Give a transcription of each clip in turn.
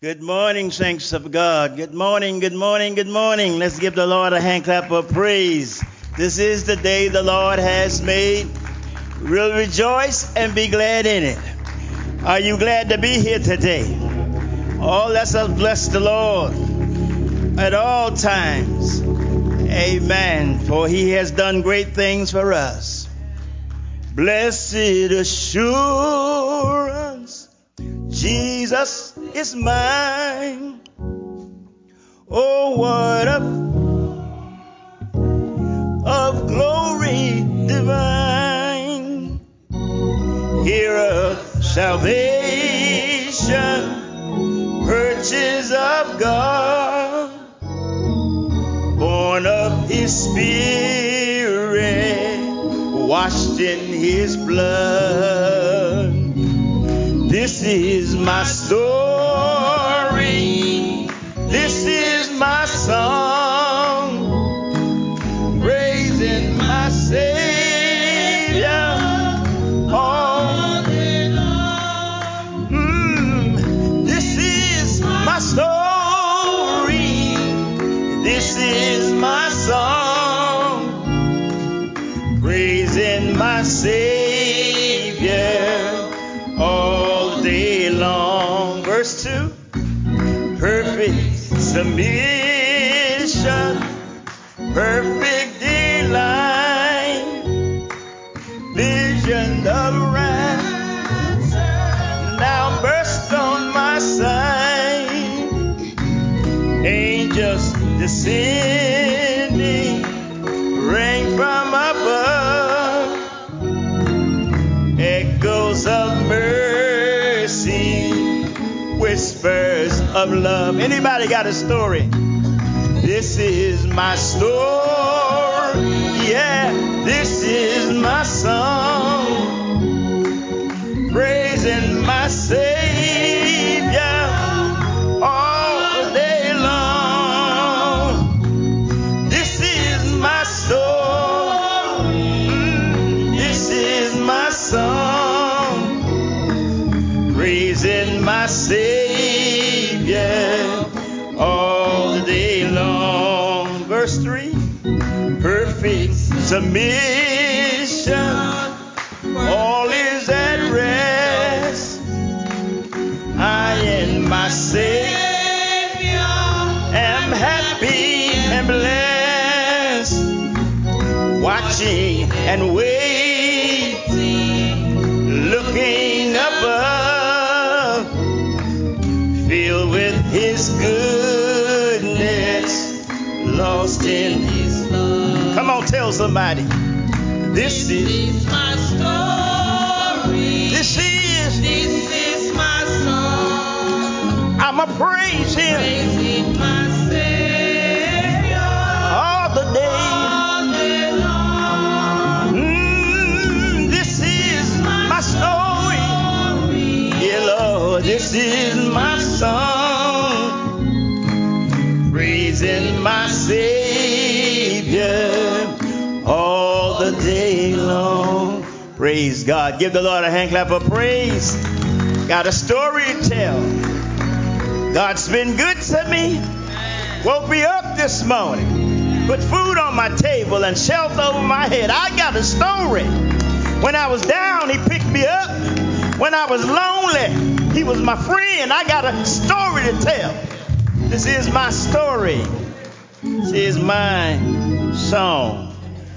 Good morning, saints of God. Good morning, good morning, good morning. Let's give the Lord a hand clap of praise. This is the day the Lord has made. We'll rejoice and be glad in it. Are you glad to be here today? Oh, let's bless the Lord at all times. Amen. For he has done great things for us. Blessed assurance, Jesus is mine. Oh, what of glory divine. Here of salvation, purchase of God, born of his spirit, washed in his blood. This is my story. This is my song, praising my Savior all day long. This is my story. This is my song, praising my Savior all day long. Verse 2, perfect submission, perfect delight, vision of rapture now burst on my sight. Angels descending, rain from above, echoes of mercy, whispers of love. Anybody got a story? This is my story. Yeah, this is my song, praising my Savior all day long. This is my story. This is my song, praising my Savior all day long. Verse 3, perfect submission, all is at rest. I and my Savior am happy and blessed, watching and waiting, looking above, filled with his goodness, lost in his love. Come on, tell somebody. This is my story. This is my song. I'ma praise him. Praising my Savior all the day long. This is my story. Yeah, Lord, this is my song, praising my Savior all the day long. Praise God. Give the Lord a hand clap of praise. Got a story to tell. God's been good to me. Woke me up this morning, put food on my table and shelter over my head. I got a story. When I was down, he picked me up. When I was lonely, he was my friend. I got a story to tell. This is my story. This is my song.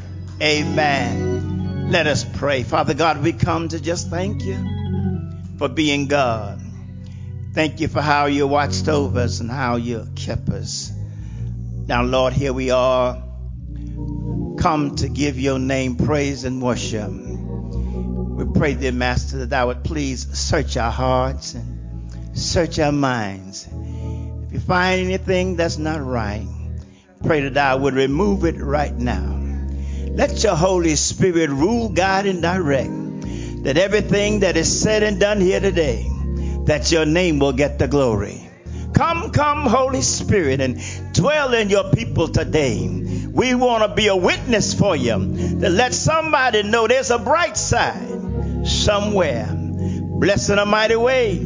Amen. Let us pray. Father God, we come to just thank you for being God. Thank you for how you watched over us and how you kept us. Now, Lord, here we are, come to give your name praise and worship. We pray, dear Master, that thou would please search our hearts and search our minds. If you find anything that's not right, pray that thou would remove it right now. Let your Holy Spirit rule, guide, and direct, that everything that is said and done here today, that your name will get the glory. Come, Holy Spirit, and dwell in your people today. We want to be a witness for you, to let somebody know there's a bright side somewhere. Bless in a mighty way.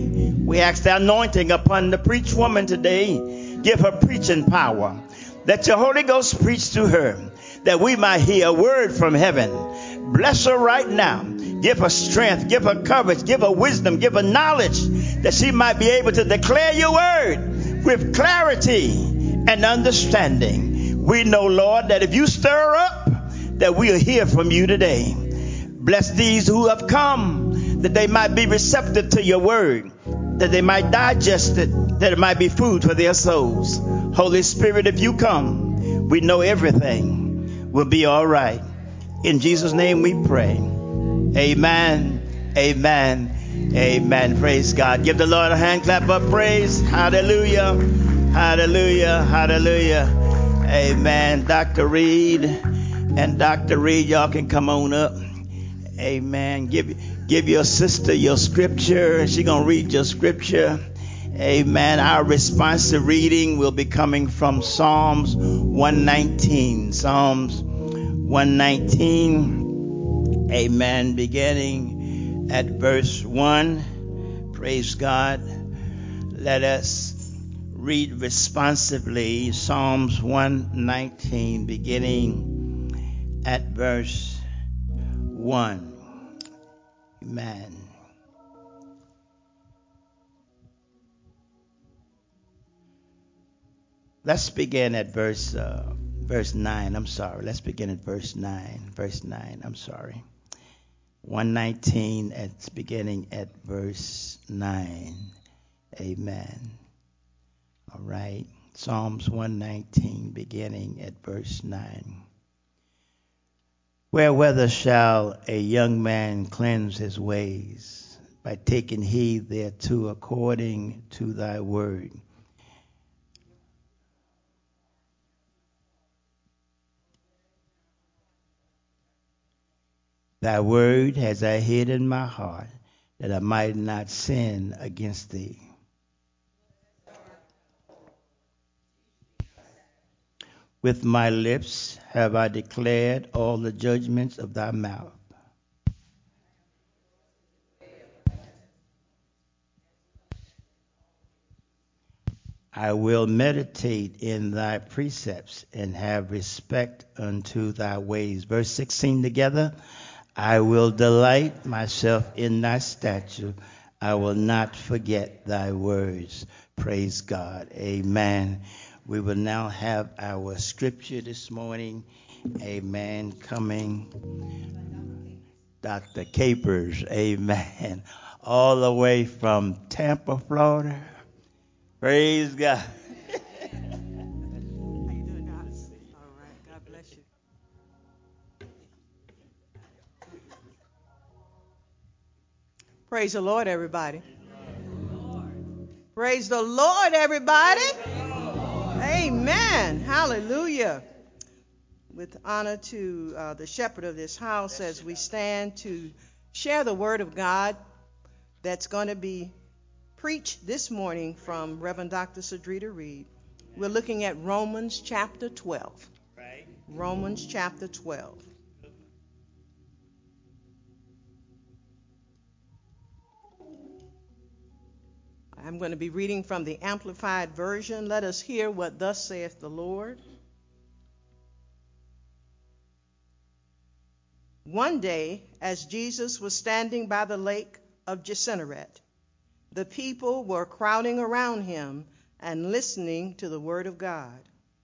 We ask the anointing upon the preach woman today. Give her preaching power. Let your Holy Ghost preach to her, that we might hear a word from heaven. Bless her right now. Give her strength, give her courage, give her wisdom, give her knowledge, that she might be able to declare your word with clarity and understanding. We know, Lord, that if you stir up, that we'll hear from you today. Bless these who have come, that they might be receptive to your word, that they might digest it, that it might be food for their souls. Holy Spirit, if you come, we know everything will be all right. In Jesus' name we pray. Amen, amen, amen. Praise God. Give the Lord a hand clap of praise. Hallelujah, hallelujah, hallelujah. Amen. Dr. Reed and Dr. Reed, y'all can come on up. Amen. Give your sister your scripture. She's going to read your scripture. Amen. Our responsive reading will be coming from Psalms 119. Psalms 119. Amen. Beginning at verse 1. Praise God. Let us read responsively Psalms 119, beginning at verse 1. Amen. Let's begin at verse 9. I'm sorry. Let's begin at verse 9. Verse 9. I'm sorry. 119. It's beginning at verse 9. Amen. All right. Psalms 119, beginning at verse 9. Wherewith shall a young man cleanse his ways? By taking heed thereto according to thy word. Thy word has I hid in my heart, that I might not sin against thee. With my lips have I declared all the judgments of thy mouth. I will meditate in thy precepts and have respect unto thy ways. Verse 16 together. I will delight myself in thy statute. I will not forget thy words. Praise God. Amen. We will now have our scripture this morning. Amen. Coming, Dr. Capers. Amen. All the way from Tampa, Florida. Praise God. How you doing, guys? All right. God bless you. Praise the Lord, everybody. Praise the Lord, everybody. Amen. Hallelujah. With honor to the shepherd of this house, as we stand to share the word of God that's going to be preached this morning from Reverend Dr. Cedrita Reed. We're looking at Romans chapter 12. Right. Romans chapter 12. I'm going to be reading from the Amplified Version. Let us hear what thus saith the Lord. One day, as Jesus was standing by the lake of Gennesaret, the people were crowding around him and listening to the word of God.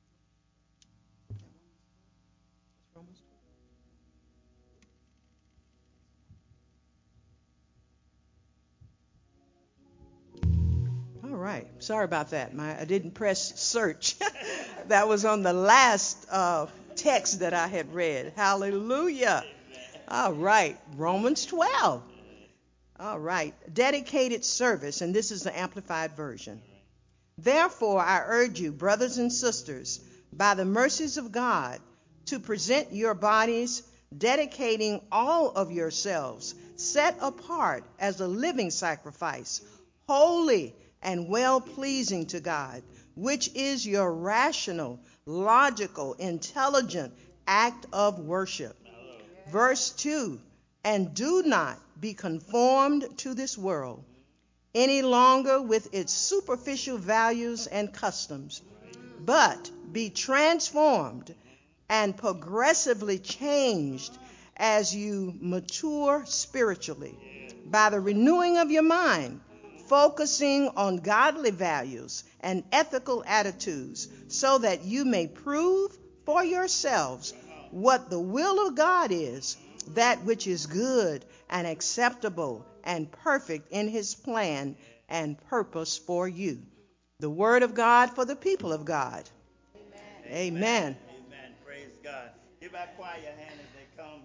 All right. Sorry about that. I didn't press search. That was on the last text that I had read. Hallelujah. All right. Romans 12. All right. Dedicated service, and this is the Amplified Version. Therefore, I urge you, brothers and sisters, by the mercies of God, to present your bodies, dedicating all of yourselves, set apart as a living sacrifice, holy and well-pleasing to God, which is your rational, logical, intelligent act of worship. Verse 2, and do not be conformed to this world, any longer with its superficial values and customs, but be transformed and progressively changed as you mature spiritually by the renewing of your mind, focusing on godly values and ethical attitudes, so that you may prove for yourselves what the will of God is, that which is good and acceptable and perfect in his plan and purpose for you. The word of God for the people of God. Amen. Amen. Praise God. Give our choir a hand as they come.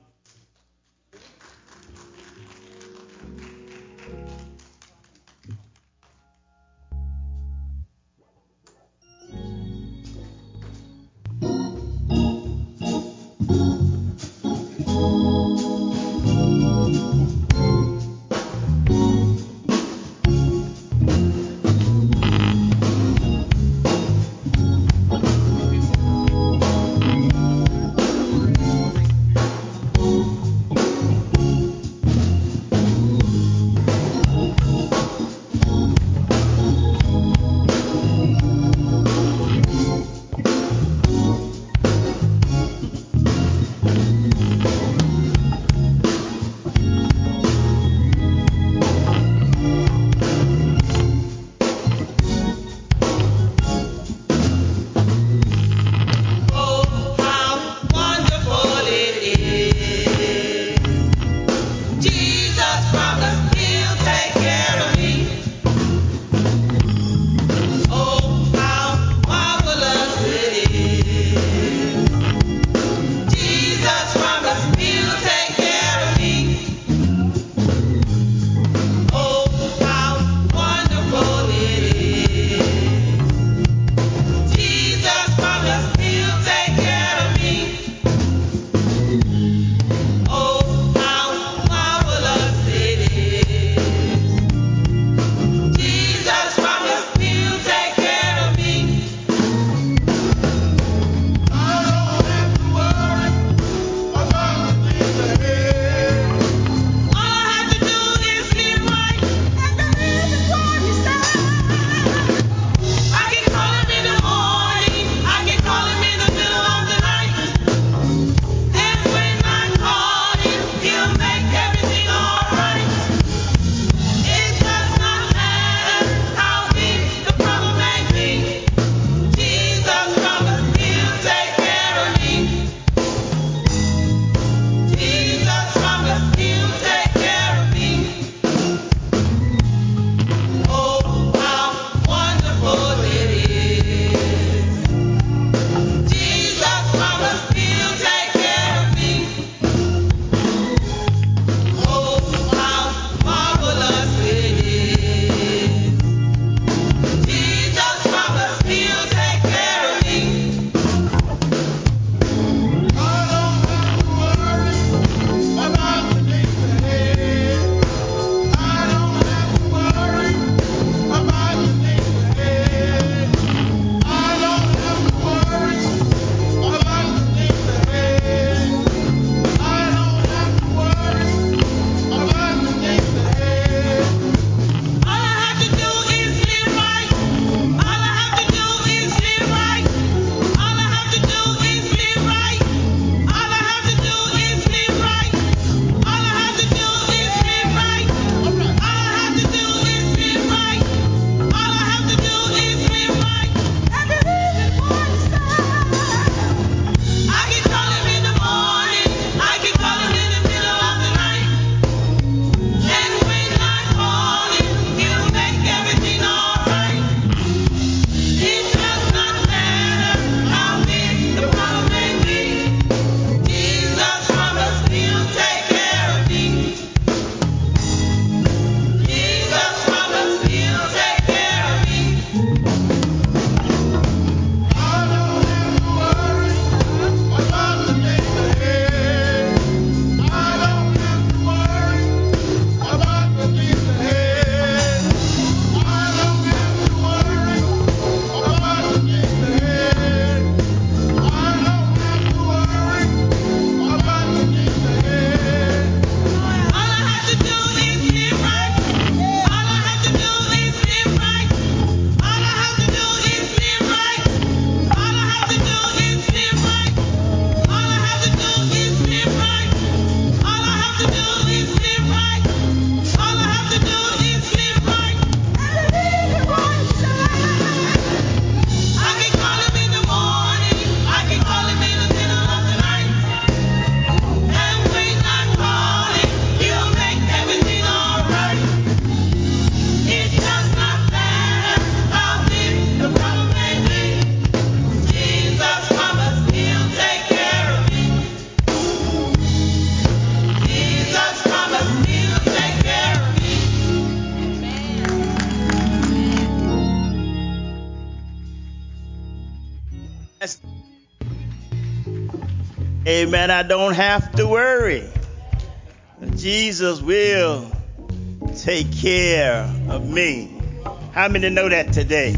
Amen. I don't have to worry. Jesus will take care of me. How many know that today?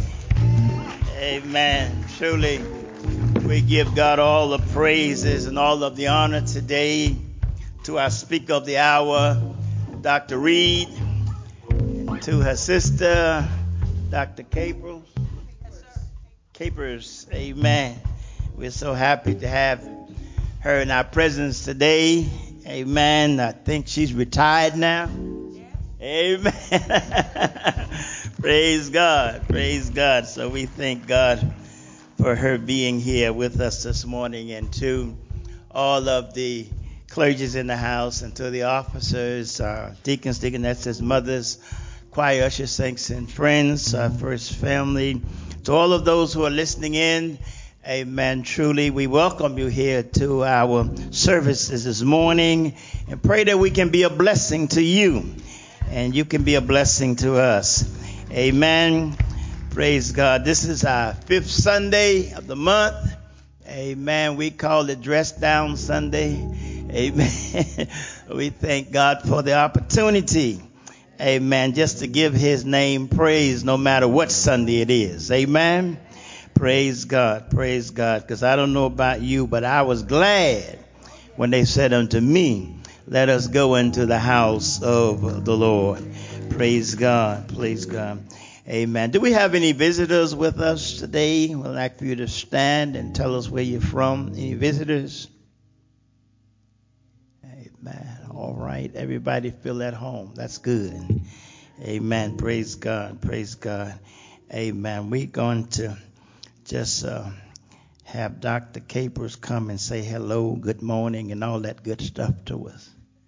Amen. Truly, we give God all the praises and all of the honor today to our speaker of the hour, Dr. Reed, and to her sister, Dr. Capers. Amen. We're so happy to have her in our presence today. Amen. I think she's retired now. Amen. Praise God. Praise God. So we thank God for her being here with us this morning, and to all of the clergies in the house, and to the officers, deacons, deaconesses, mothers, choir, ushers, saints, and friends, our first family, to all of those who are listening in. Amen. Truly, we welcome you here to our services this morning, and pray that we can be a blessing to you, and you can be a blessing to us. Amen. Praise God. This is our 5th Sunday of the month. Amen. We call it Dress Down Sunday. Amen. We thank God for the opportunity. Amen. Just to give his name praise no matter what Sunday it is. Amen. Praise God. Praise God. Because I don't know about you, but I was glad when they said unto me, let us go into the house of the Lord. Praise God. Praise God. Amen. Do we have any visitors with us today? We'd like for you to stand and tell us where you're from. Any visitors? Amen. All right. Everybody feel at home. That's good. Amen. Praise God. Praise God. Amen. We're going to just have Dr. Capers come and say hello, good morning, and all that good stuff to us.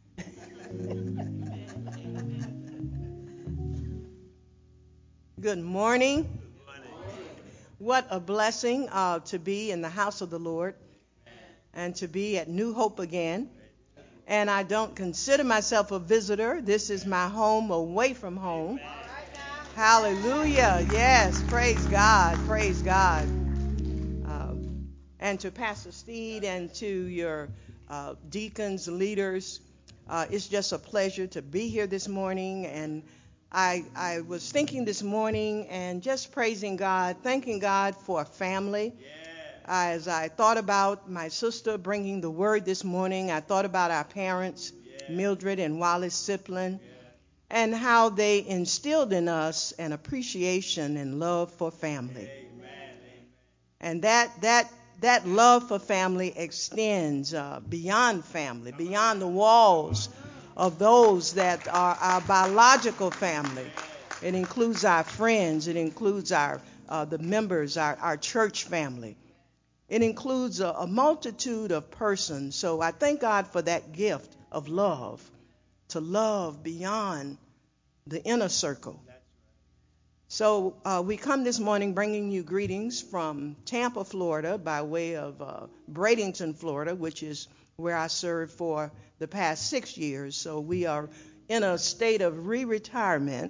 Good morning. What a blessing to be in the house of the Lord and to be at New Hope again. And I don't consider myself a visitor. This is my home away from home. Hallelujah. Yes. Praise God. Praise God. And to Pastor Steed and to your deacons, leaders, it's just a pleasure to be here this morning. And I was thinking this morning and just praising God, thanking God for family. As I thought about my sister bringing the word this morning, I thought about our parents, Mildred and Wallace Siplin, and how they instilled in us an appreciation and love for family. And that love for family extends beyond family, beyond the walls of those that are our biological family. It includes our friends. It includes the members, our church family. It includes a multitude of persons. So I thank God for that gift of love, to love beyond the inner circle. So we come this morning bringing you greetings from Tampa, Florida, by way of Bradenton, Florida, which is where I served for the past 6 years. So we are in a state of re-retirement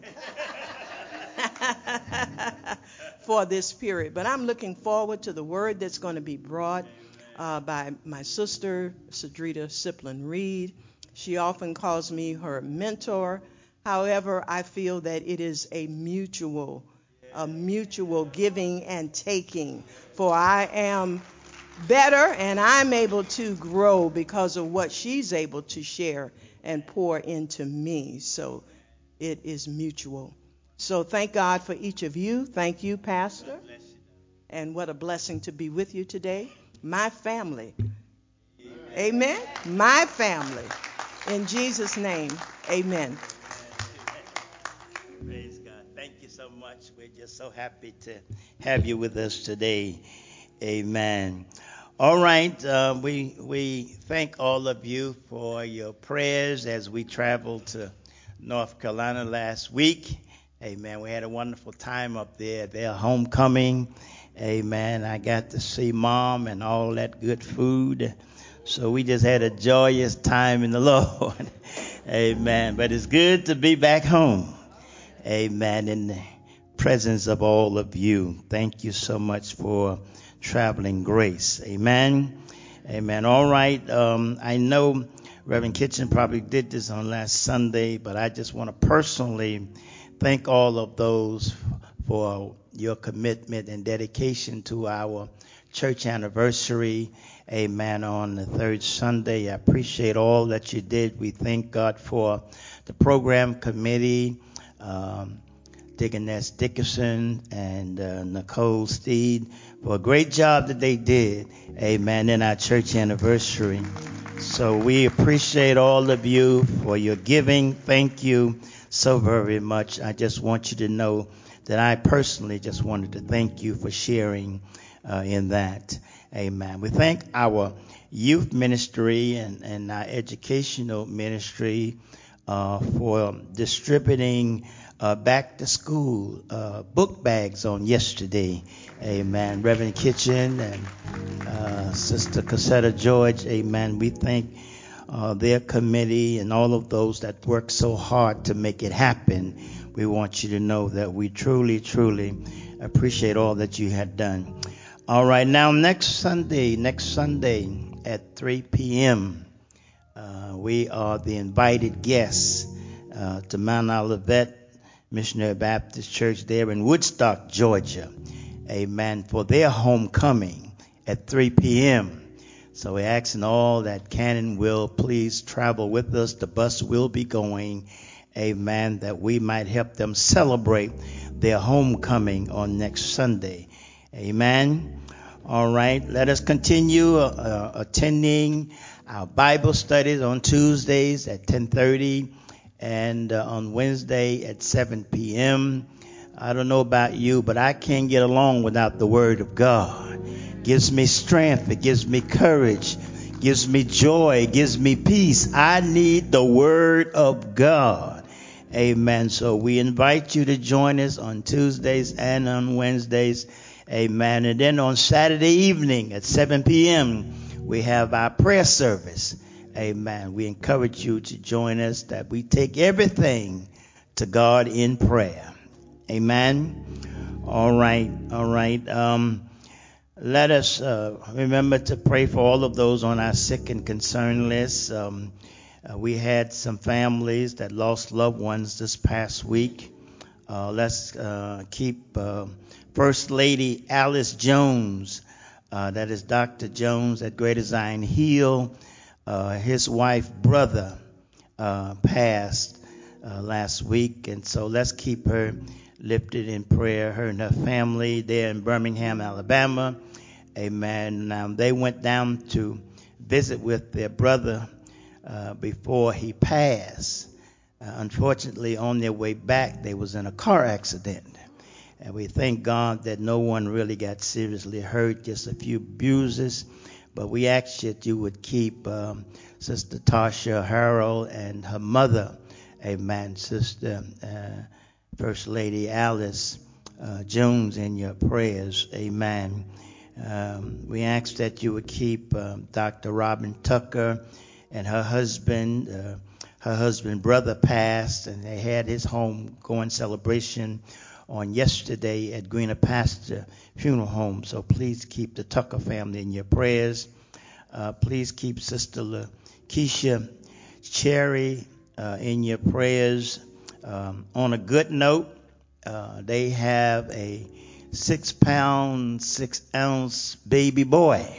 for this period. But I'm looking forward to the word that's going to be brought by my sister, Cedrita Siplin Reed. She often calls me her mentor. However, I feel that it is a mutual giving and taking. For I am better and I'm able to grow because of what she's able to share and pour into me. So it is mutual. So thank God for each of you. Thank you, Pastor. And what a blessing to be with you today. My family. Amen. My family. In Jesus' name, amen. Praise God. Thank you so much. We're just so happy to have you with us today. Amen. All right. We thank all of you for your prayers as we traveled to North Carolina last week. Amen. We had a wonderful time up there. Their homecoming. Amen. I got to see Mom and all that good food. So we just had a joyous time in the Lord. Amen. But it's good to be back home. Amen. In the presence of all of you. Thank you so much for traveling grace. Amen. Amen. All right. I know Reverend Kitchen probably did this on last Sunday, but I just want to personally thank all of those for your commitment and dedication to our church anniversary. Amen. On the third Sunday, I appreciate all that you did. We thank God for the program committee, Deaconess Dickerson and Nicole Steed, for a great job that they did, amen, in our church anniversary. So we appreciate all of you for your giving. Thank you so very much. I just want you to know that I personally just wanted to thank you for sharing in that. Amen. We thank our youth ministry and our educational ministry for distributing back to school book bags on yesterday. Amen. Reverend Kitchen and Sister Cassetta George. Amen. We thank their committee and all of those that work so hard to make it happen. We want you to know that we truly, truly appreciate all that you had done. All right. Now, next Sunday at 3 p.m., we are the invited guests to Mount Olivet Missionary Baptist Church there in Woodstock, Georgia. Amen. For their homecoming at 3 p.m. So we're asking all that can and will please travel with us. The bus will be going. Amen. That we might help them celebrate their homecoming on next Sunday. Amen. All right. Let us continue attending our Bible studies on Tuesdays at 10:30 and on Wednesday at 7 p.m. I don't know about you, but I can't get along without the Word of God. It gives me strength. It gives me courage. It gives me joy. It gives me peace. I need the Word of God. Amen. So we invite you to join us on Tuesdays and on Wednesdays. Amen. And then on Saturday evening at 7 p.m., we have our prayer service. Amen. We encourage you to join us, that we take everything to God in prayer. Amen. All right. Let us remember to pray for all of those on our sick and concern list. We had some families that lost loved ones this past week. Let's keep First Lady Alice Jones, that is Dr. Jones at Greater Zion Hill. His wife, brother, passed last week, and so let's keep her lifted in prayer, her and her family there in Birmingham, Alabama. Amen. Now, they went down to visit with their brother before he passed. Unfortunately, on their way back, they was in a car accident. And we thank God that no one really got seriously hurt, just a few bruises. But we ask that you would keep Sister Tasha Harrell and her mother, amen, Sister First Lady Alice Jones, in your prayers, amen. We ask that you would keep Dr. Robin Tucker and her husband. Her husband, brother, passed, and they had his homegoing celebration on yesterday at Greener Pasture Funeral Home. So please keep the Tucker family in your prayers. Please keep Sister Lakeisha Cherry in your prayers. On a good note, they have a 6-pound, 6-ounce baby boy.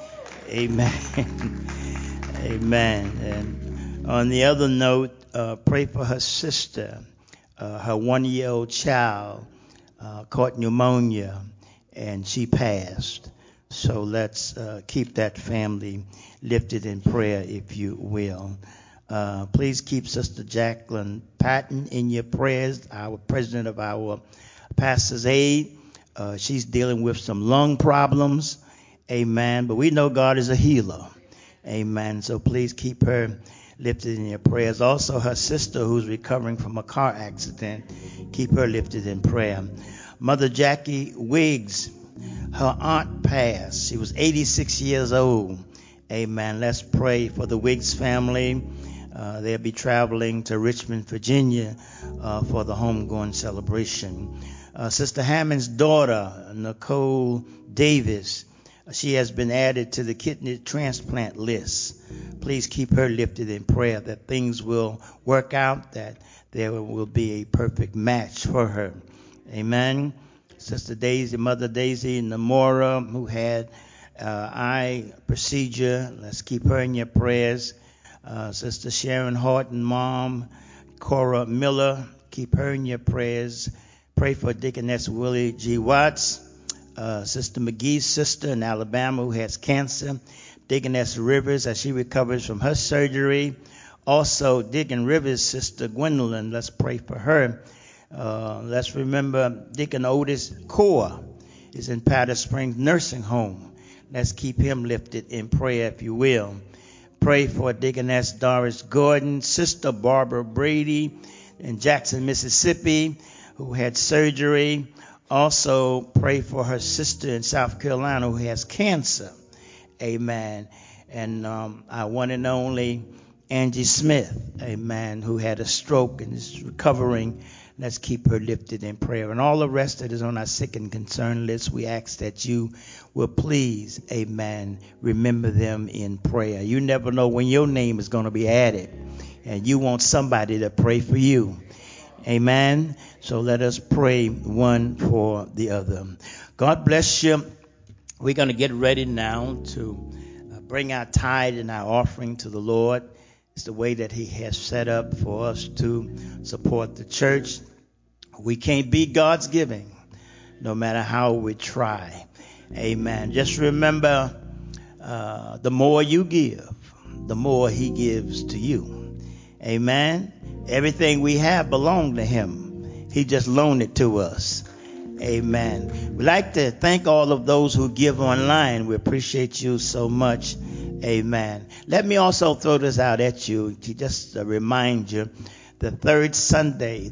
Amen. Amen. And on the other note, pray for her sister. Her 1-year-old child caught pneumonia, and she passed. So let's keep that family lifted in prayer, if you will. Please keep Sister Jacqueline Patton in your prayers, our president of our Pastor's Aid. She's dealing with some lung problems. Amen. But we know God is a healer. Amen. So please keep her lifted in your prayers. Also, her sister, who's recovering from a car accident, keep her lifted in prayer. Mother Jackie Wiggs, her aunt passed. She was 86 years old. Amen. Let's pray for the Wiggs family. They'll be traveling to Richmond, Virginia for the homegoing celebration. Sister Hammond's daughter, Nicole Davis, She has been added to the kidney transplant list. Please keep her lifted in prayer that things will work out, that there will be a perfect match for her. Amen. Sister Daisy, Mother Daisy Namora, who had eye procedure. Let's keep her in your prayers. Sister Sharon Horton, Mom, Cora Miller, keep her in your prayers. Pray for Deaconess Willie G. Watts. Sister McGee's sister in Alabama who has cancer. Deaconess Rivers as she recovers from her surgery. Also, Deacon Rivers' sister Gwendolyn, let's pray for her. Let's remember Deacon Otis Core is in Powder Springs Nursing Home. Let's keep him lifted in prayer, if you will. Pray for Deaconess Doris Gordon, Sister Barbara Brady in Jackson, Mississippi, who had surgery. Also, pray for her sister in South Carolina who has cancer. Amen. And our one and only Angie Smith, amen, who had a stroke and is recovering. Let's keep her lifted in prayer. And all the rest that is on our sick and concern list, we ask that you will please, amen, remember them in prayer. You never know when your name is going to be added, and you want somebody to pray for you. Amen. So let us pray one for the other. God bless you. We're going to get ready now to bring our tithe and our offering to the Lord. It's the way that he has set up for us to support the church. We can't beat God's giving, no matter how we try. Amen. Just remember, the more you give, the more he gives to you. Amen. Everything we have belongs to him. He just loaned it to us. Amen. We'd like to thank all of those who give online. We appreciate you so much. Amen. Let me also throw this out at you to just remind you, the third Sunday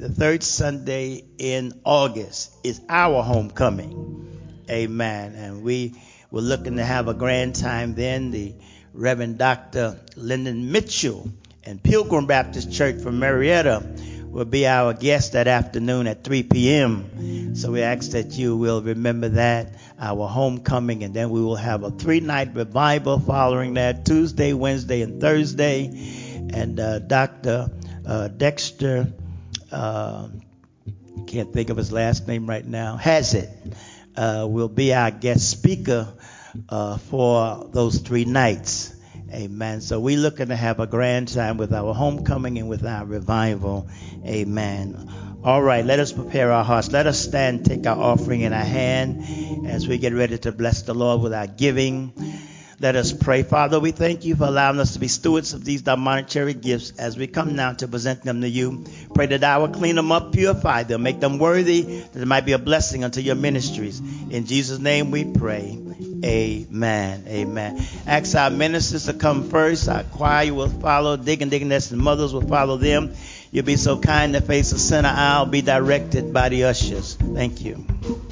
in August is our homecoming. Amen. And we were looking to have a grand time then. The Reverend Dr. Lyndon Mitchell and Pilgrim Baptist Church from Marietta will be our guest that afternoon at 3 p.m. So we ask that you will remember that, our homecoming, and then we will have a 3-night revival following that, Tuesday, Wednesday, and Thursday. And Dr. Dexter, can't think of his last name right now, Hazzett, will be our guest speaker for those 3 nights. Amen. So we're looking to have a grand time with our homecoming and with our revival. Amen. All right, let us prepare our hearts. Let us stand, take our offering in our hand as we get ready to bless the Lord with our giving. Let us pray. Father, we thank you for allowing us to be stewards of these monetary gifts as we come now to present them to you. Pray that I will clean them up, purify them, make them worthy, that it might be a blessing unto your ministries. In Jesus' name we pray. Amen. Amen. Ask our ministers to come first. Our choir will follow. Deaconess and mothers will follow them. You'll be so kind to face the center aisle. Be directed by the ushers. Thank you.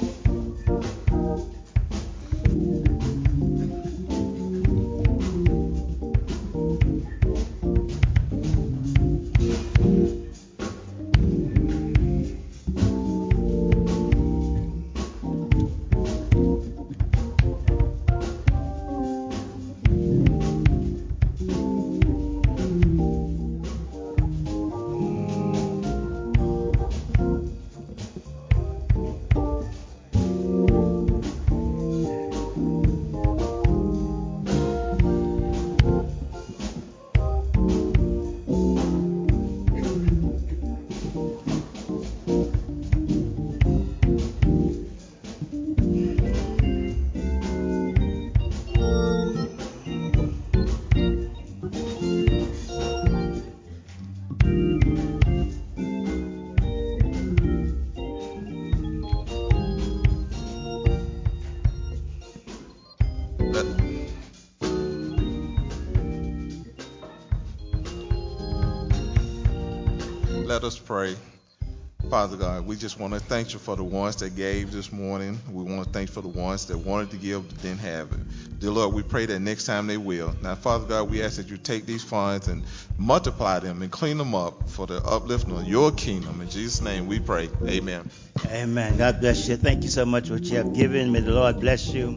Let us pray. Father God, we just want to thank you for the ones that gave this morning. We want to thank you for the ones that wanted to give but didn't have it. Dear Lord, we pray that next time they will. Now, Father God, we ask that you take these funds and multiply them and clean them up for the uplifting of your kingdom. In Jesus' name we pray. Amen. Amen. God bless you. Thank you so much for what you have given. May the Lord bless you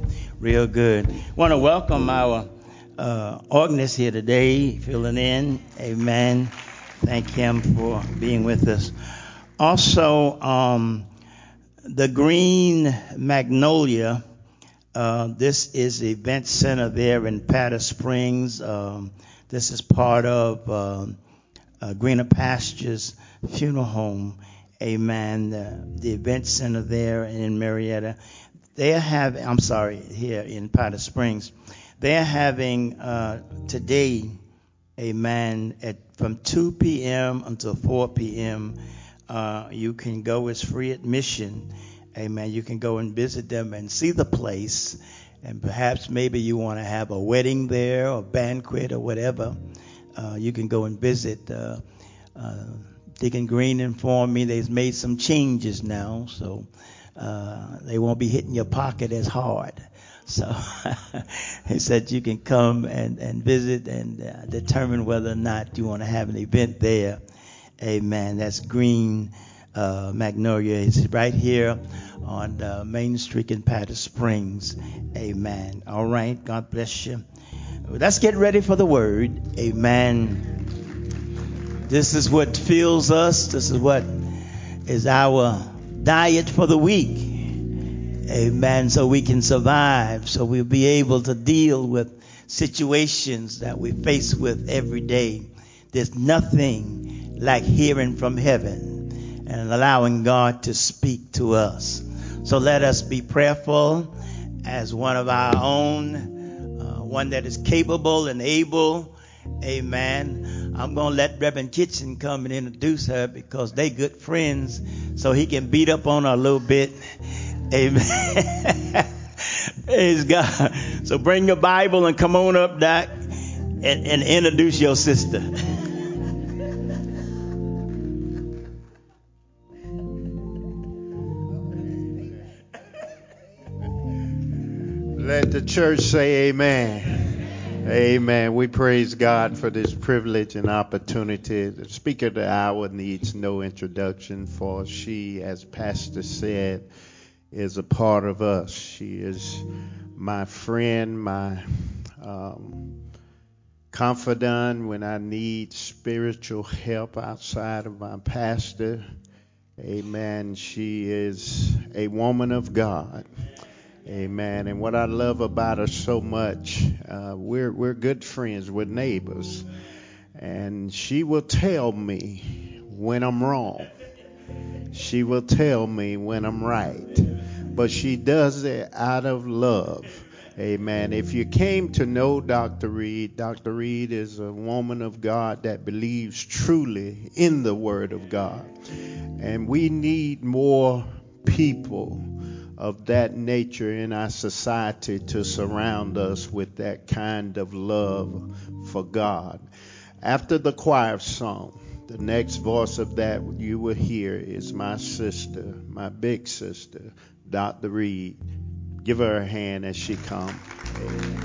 Real good. Want to welcome our organist here today, filling in. Amen. Thank him for being with us. Also, the Green Magnolia. This is the event center there in Patter Springs. This is part of Greener Pastures Funeral Home. Amen. The event center there in Marietta. They have, here in Patter Springs. They're having today, amen, from 2 p.m. until 4 p.m. You can go, it's free admission. Amen. You can go and visit them and see the place. And perhaps maybe you want to have a wedding there or banquet or whatever. You can go and visit. Deacon Green informed me they've made some changes now, so they won't be hitting your pocket as hard. So he said you can come and visit and determine whether or not you want to have an event there. Amen. That's Green Magnolia. It's right here on Main Street in Patter Springs. Amen. All right. God bless you. Let's get ready for the word. Amen. This is what fills us. This is what is our diet for the week. Amen. So we can survive. So we'll be able to deal with situations that we face with every day. There's nothing like hearing from heaven and allowing God to speak to us. So let us be prayerful as one of our own, one that is capable and able. Amen. I'm going to let Reverend Kitchen come and introduce her because they good friends, so he can beat up on her a little bit. Amen. Praise God. So bring your Bible and come on up, Doc, and introduce your sister. Let the church say amen. Amen. We praise God for this privilege and opportunity. The speaker of the hour needs no introduction, for she, as Pastor said, is a part of us. She is my friend, my confidant when I need spiritual help outside of my pastor. Amen. She is a woman of God. Amen. And what I love about her so much, we're good friends, we're neighbors. And she will tell me when I'm wrong. She will tell me when I'm right. But she does it out of love. Amen. If you came to know Dr. Reed is a woman of God that believes truly in the Word of God. And we need more people of that nature in our society to surround us with that kind of love for God. After the choir song, the next voice of that you will hear is my sister, my big sister, Dr. Reed. Give her a hand as she comes. Amen.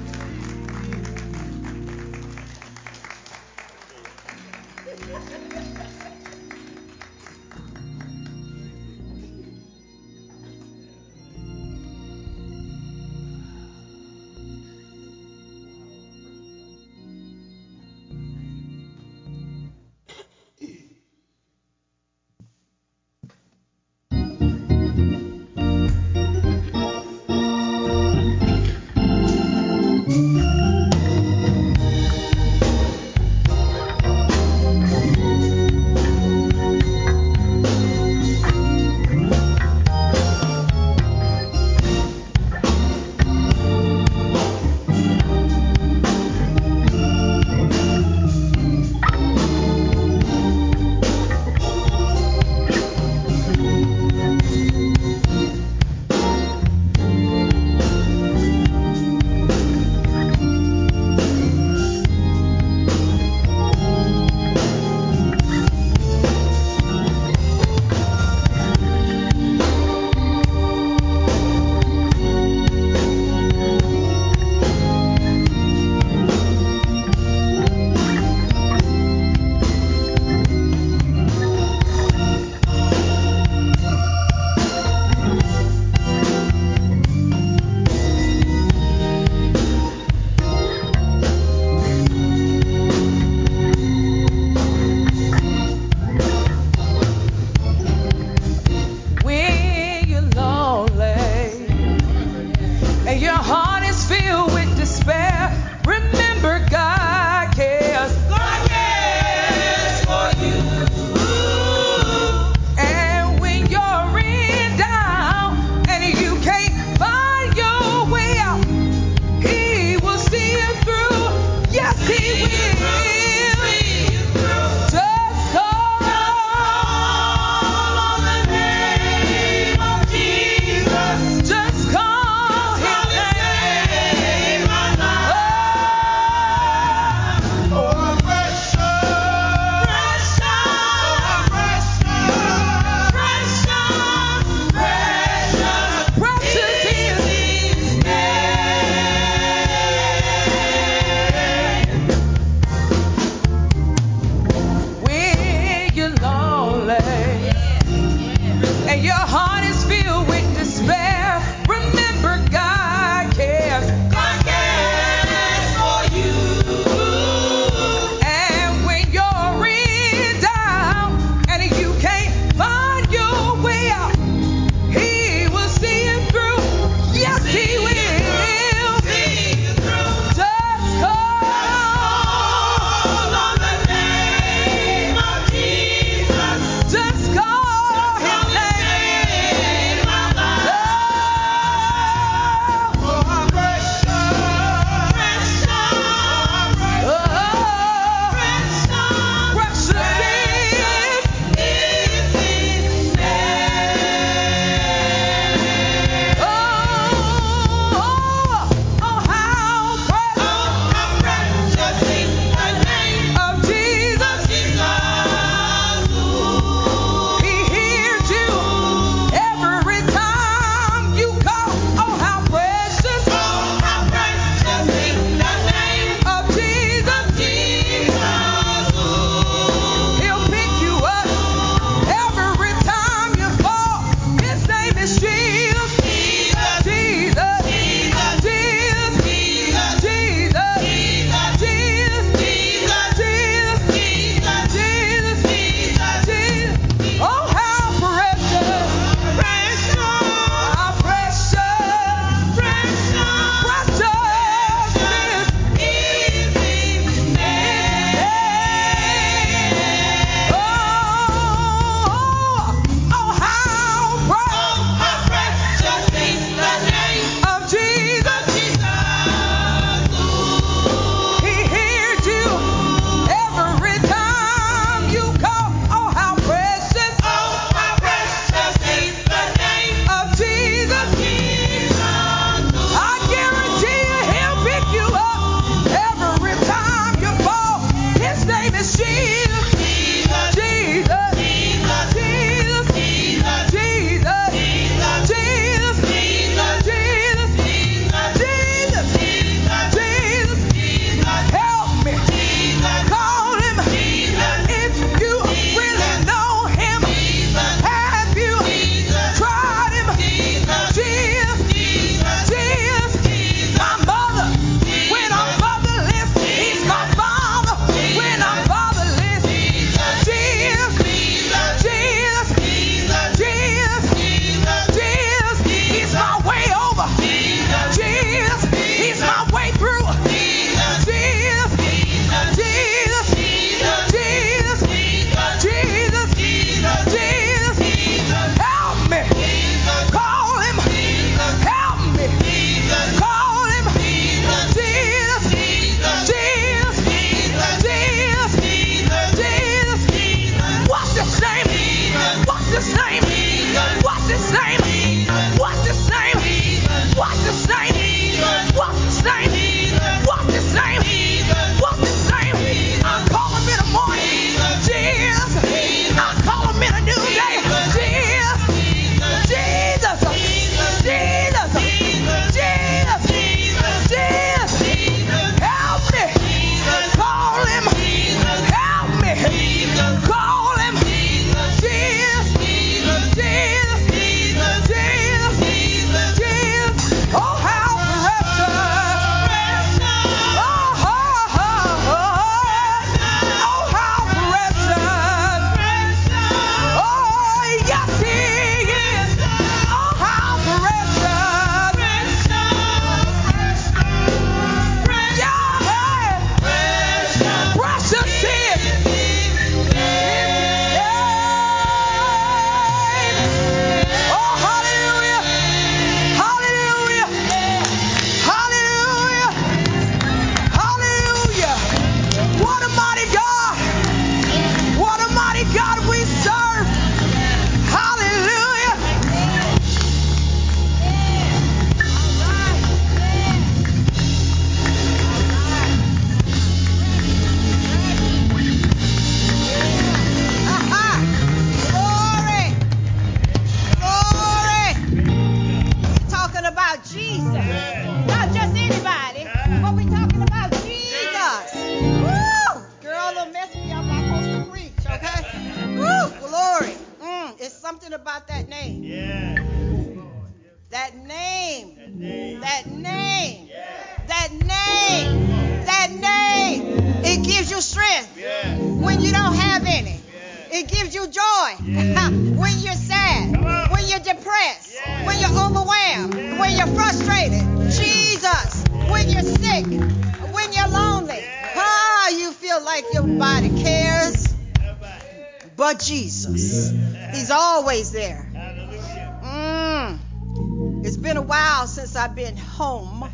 something about that name. Yeah. That name. That name. Yeah. That name. That name. It gives you strength Yeah. when you don't have any. Yeah. It gives you joy Yeah. when you're sad, Come on. when you're depressed, Yeah. when you're overwhelmed, Yeah. when you're frustrated. Jesus, when you're sick, when you're lonely. Yeah. You feel like your body cares. Everybody. But Jesus, He's always there. Hallelujah. It's been a while since I've been home.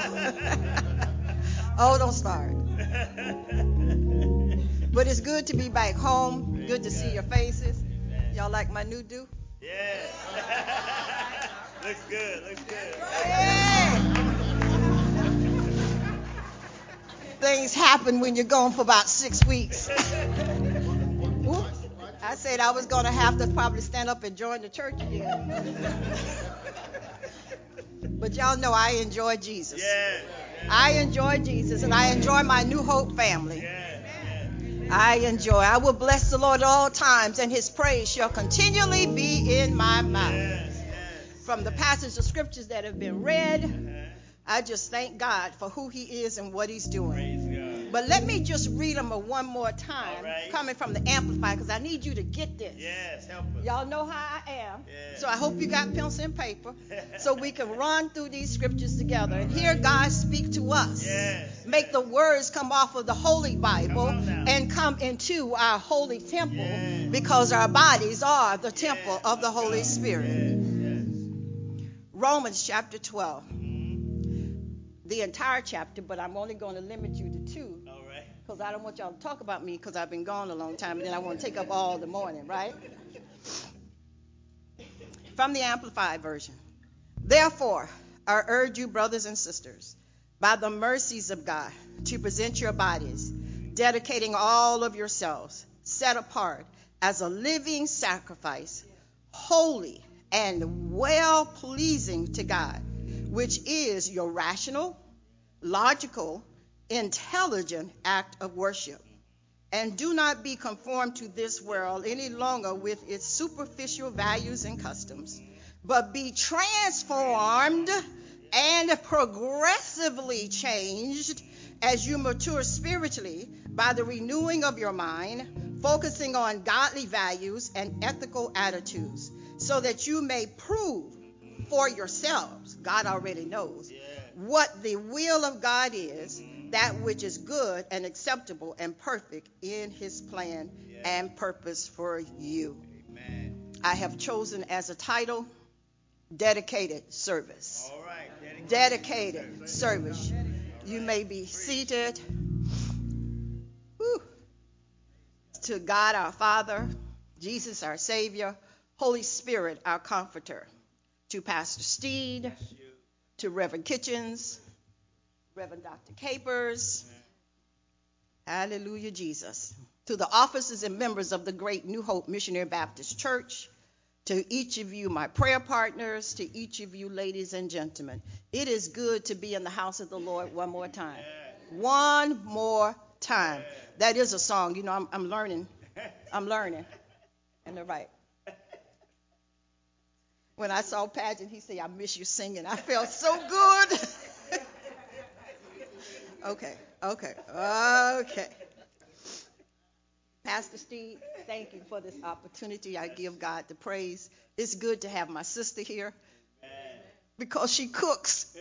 Oh, don't start. But it's good to be back home. Good to see your faces. Y'all like my new do? Yeah. Looks good. Looks good. Yeah. Things happen when you're gone for about 6 weeks. Oops. I said I was going to have to probably stand up and join the church again. But y'all know I enjoy Jesus. Yeah. I enjoy Jesus, and I enjoy my New Hope family. Yeah. I will bless the Lord at all times, and His praise shall continually be in my mouth. Yes. From the passage of scriptures that have been read, I just thank God for who He is and what He's doing. Praise God. But let me just read them one more time, All right. coming from the Amplified, because I need you to get this. Yes. Help us. Y'all know how I am, Yeah. so I hope you got pencil and paper, so we can run through these scriptures together and hear God speak to us. Yes. Make the words come off of the Holy Bible Come on now. and come into our holy temple, Yes. because our bodies are the temple of the Holy Spirit. Yes. Romans chapter 12. The entire chapter, but I'm only going to limit you to 2, All right. because I don't want y'all to talk about me because I've been gone a long time, and then I want to take up all the morning, right? From the Amplified Version. Therefore, I urge you, brothers and sisters, by the mercies of God, to present your bodies, dedicating all of yourselves, set apart as a living sacrifice, holy and well-pleasing to God, which is your rational, logical, intelligent act of worship. And do not be conformed to this world any longer with its superficial values and customs, but be transformed and progressively changed as you mature spiritually by the renewing of your mind, focusing on godly values and ethical attitudes, so that you may prove for yourselves, God already knows, what the will of God is, that which is good and acceptable and perfect in His plan and purpose for you. Amen. I have chosen as a title, Dedicated Service. All right. Dedicated service. You may be seated. Whew. To God our Father, Jesus our Savior, Holy Spirit our Comforter. To Pastor Steed, to Reverend Kitchens, Reverend Dr. Capers. Hallelujah, Jesus. To the officers and members of the great New Hope Missionary Baptist Church, to each of you, my prayer partners, to each of you, ladies and gentlemen. It is good to be in the house of the Lord one more time. One more time. That is a song. You know, I'm learning. I'm learning. And they're right. When I saw Pageant, he said, I miss you singing. I felt so good. Okay. Pastor Steve, thank you for this opportunity. I give God the praise. It's good to have my sister here because she cooks.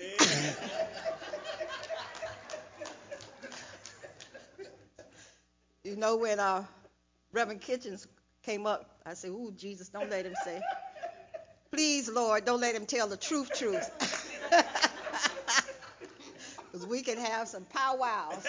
You know, when Reverend Kitchens came up, I said, ooh, Jesus, don't let him say. Please, Lord, don't let him tell the truth. Because we can have some powwows.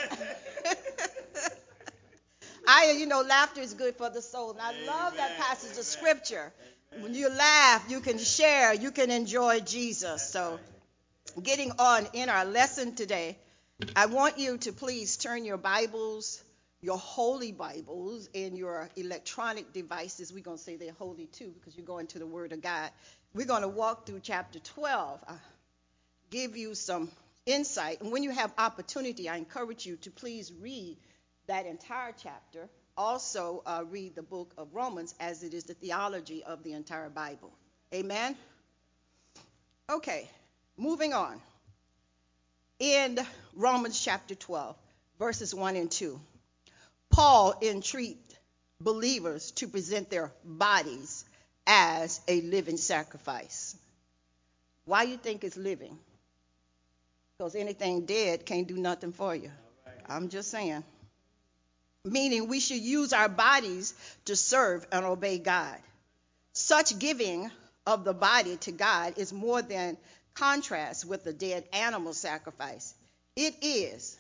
Laughter is good for the soul. And I love that passage of scripture. When you laugh, you can share, you can enjoy Jesus. So getting on in our lesson today, I want you to please turn your Bibles, your holy Bibles, and your electronic devices. We're going to say they're holy too because you're going to the Word of God. We're going to walk through chapter 12. I'll give you some insight. And when you have opportunity, I encourage you to please read that entire chapter also read the book of Romans, as it is the theology of the entire Bible. Amen? Okay, moving on. In Romans chapter 12, verses 1 and 2, Paul entreated believers to present their bodies as a living sacrifice. Why you think it's living? Because anything dead can't do nothing for you. I'm just saying. Meaning we should use our bodies to serve and obey God. Such giving of the body to God is more than contrast with the dead animal sacrifice. It is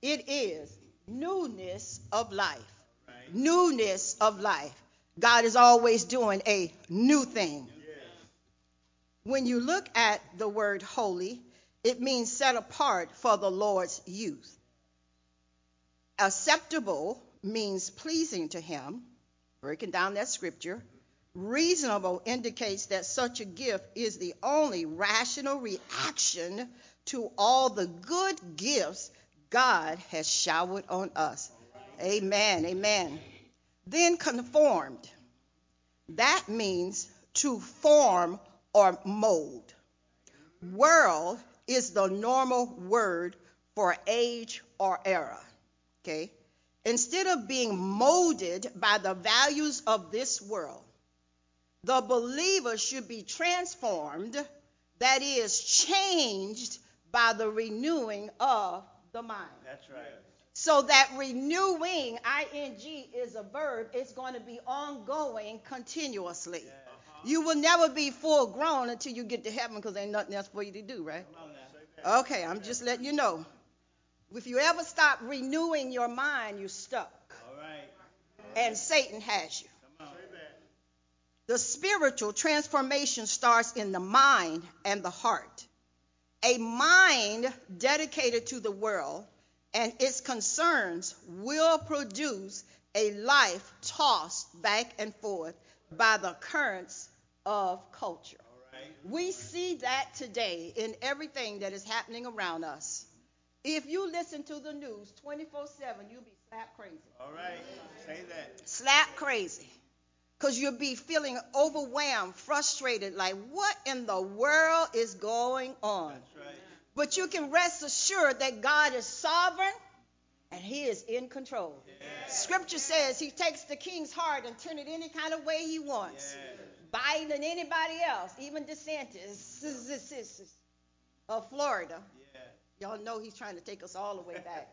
newness of life. Right. Newness of life. God is always doing a new thing. Yes. When you look at the word holy, it means set apart for the Lord's use. Acceptable means pleasing to him, breaking down that scripture. Reasonable indicates that such a gift is the only rational reaction to all the good gifts God has showered on us. Amen, amen. Then conformed. That means to form or mold. World is the normal word for age or era. Okay? Instead of being molded by the values of this world, the believer should be transformed, that is, changed by the renewing of the mind. That's right. So that renewing, ing, is a verb. It's going to be ongoing continuously. Yeah. You will never be full grown until you get to heaven, because ain't nothing else for you to do, right? Okay, I'm just letting you know. If you ever stop renewing your mind, you're stuck. All right. And Satan has you. The spiritual transformation starts in the mind and the heart. A mind dedicated to the world and its concerns will produce a life tossed back and forth by the currents of culture. Right. We see that today in everything that is happening around us. If you listen to the news 24/7, you'll be slap crazy. All right, say that. Slap crazy. Because you'll be feeling overwhelmed, frustrated, like what in the world is going on? That's right. But you can rest assured that God is sovereign and he is in control. Yeah. Scripture says he takes the king's heart and turn it any kind of way he wants. Yeah. Biden and anybody else, even DeSantis of Florida. Yeah. Y'all know he's trying to take us all the way back.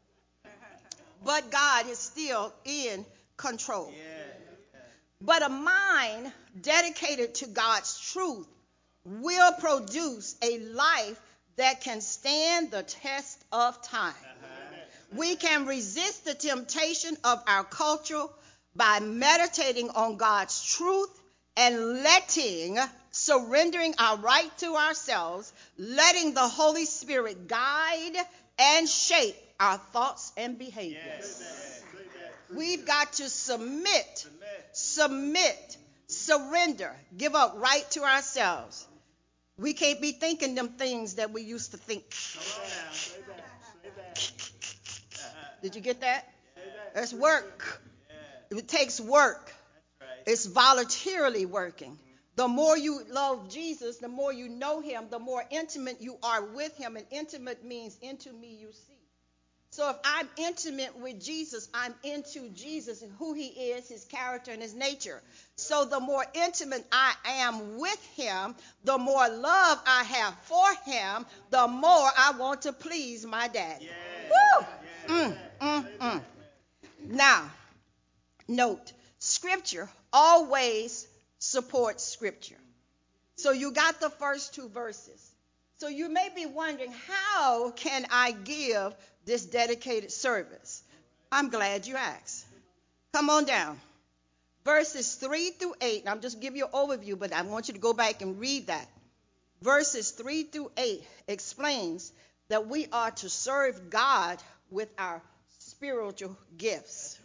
But God is still in control. Yeah. But a mind dedicated to God's truth will produce a life that can stand the test of time. We can resist the temptation of our culture by meditating on God's truth and surrendering our right to ourselves, letting the Holy Spirit guide and shape our thoughts and behaviors. Yes. We've got to submit, surrender, give up right to ourselves. We can't be thinking them things that we used to think. Did you get that? It's work. It takes work. It's voluntarily working. The more you love Jesus, the more you know him, the more intimate you are with him. And intimate means into me you see. So if I'm intimate with Jesus, I'm into Jesus and who he is, his character, and his nature. So the more intimate I am with him, the more love I have for him, the more I want to please my daddy. Yeah. Woo! Now, note, Scripture always supports Scripture. So you got the first two verses. So you may be wondering, how can I give this dedicated service? I'm glad you asked. Come on down. Verses 3 through 8, and I'm just giving you an overview, but I want you to go back and read that. Verses 3 through 8 explains that we are to serve God with our spiritual gifts.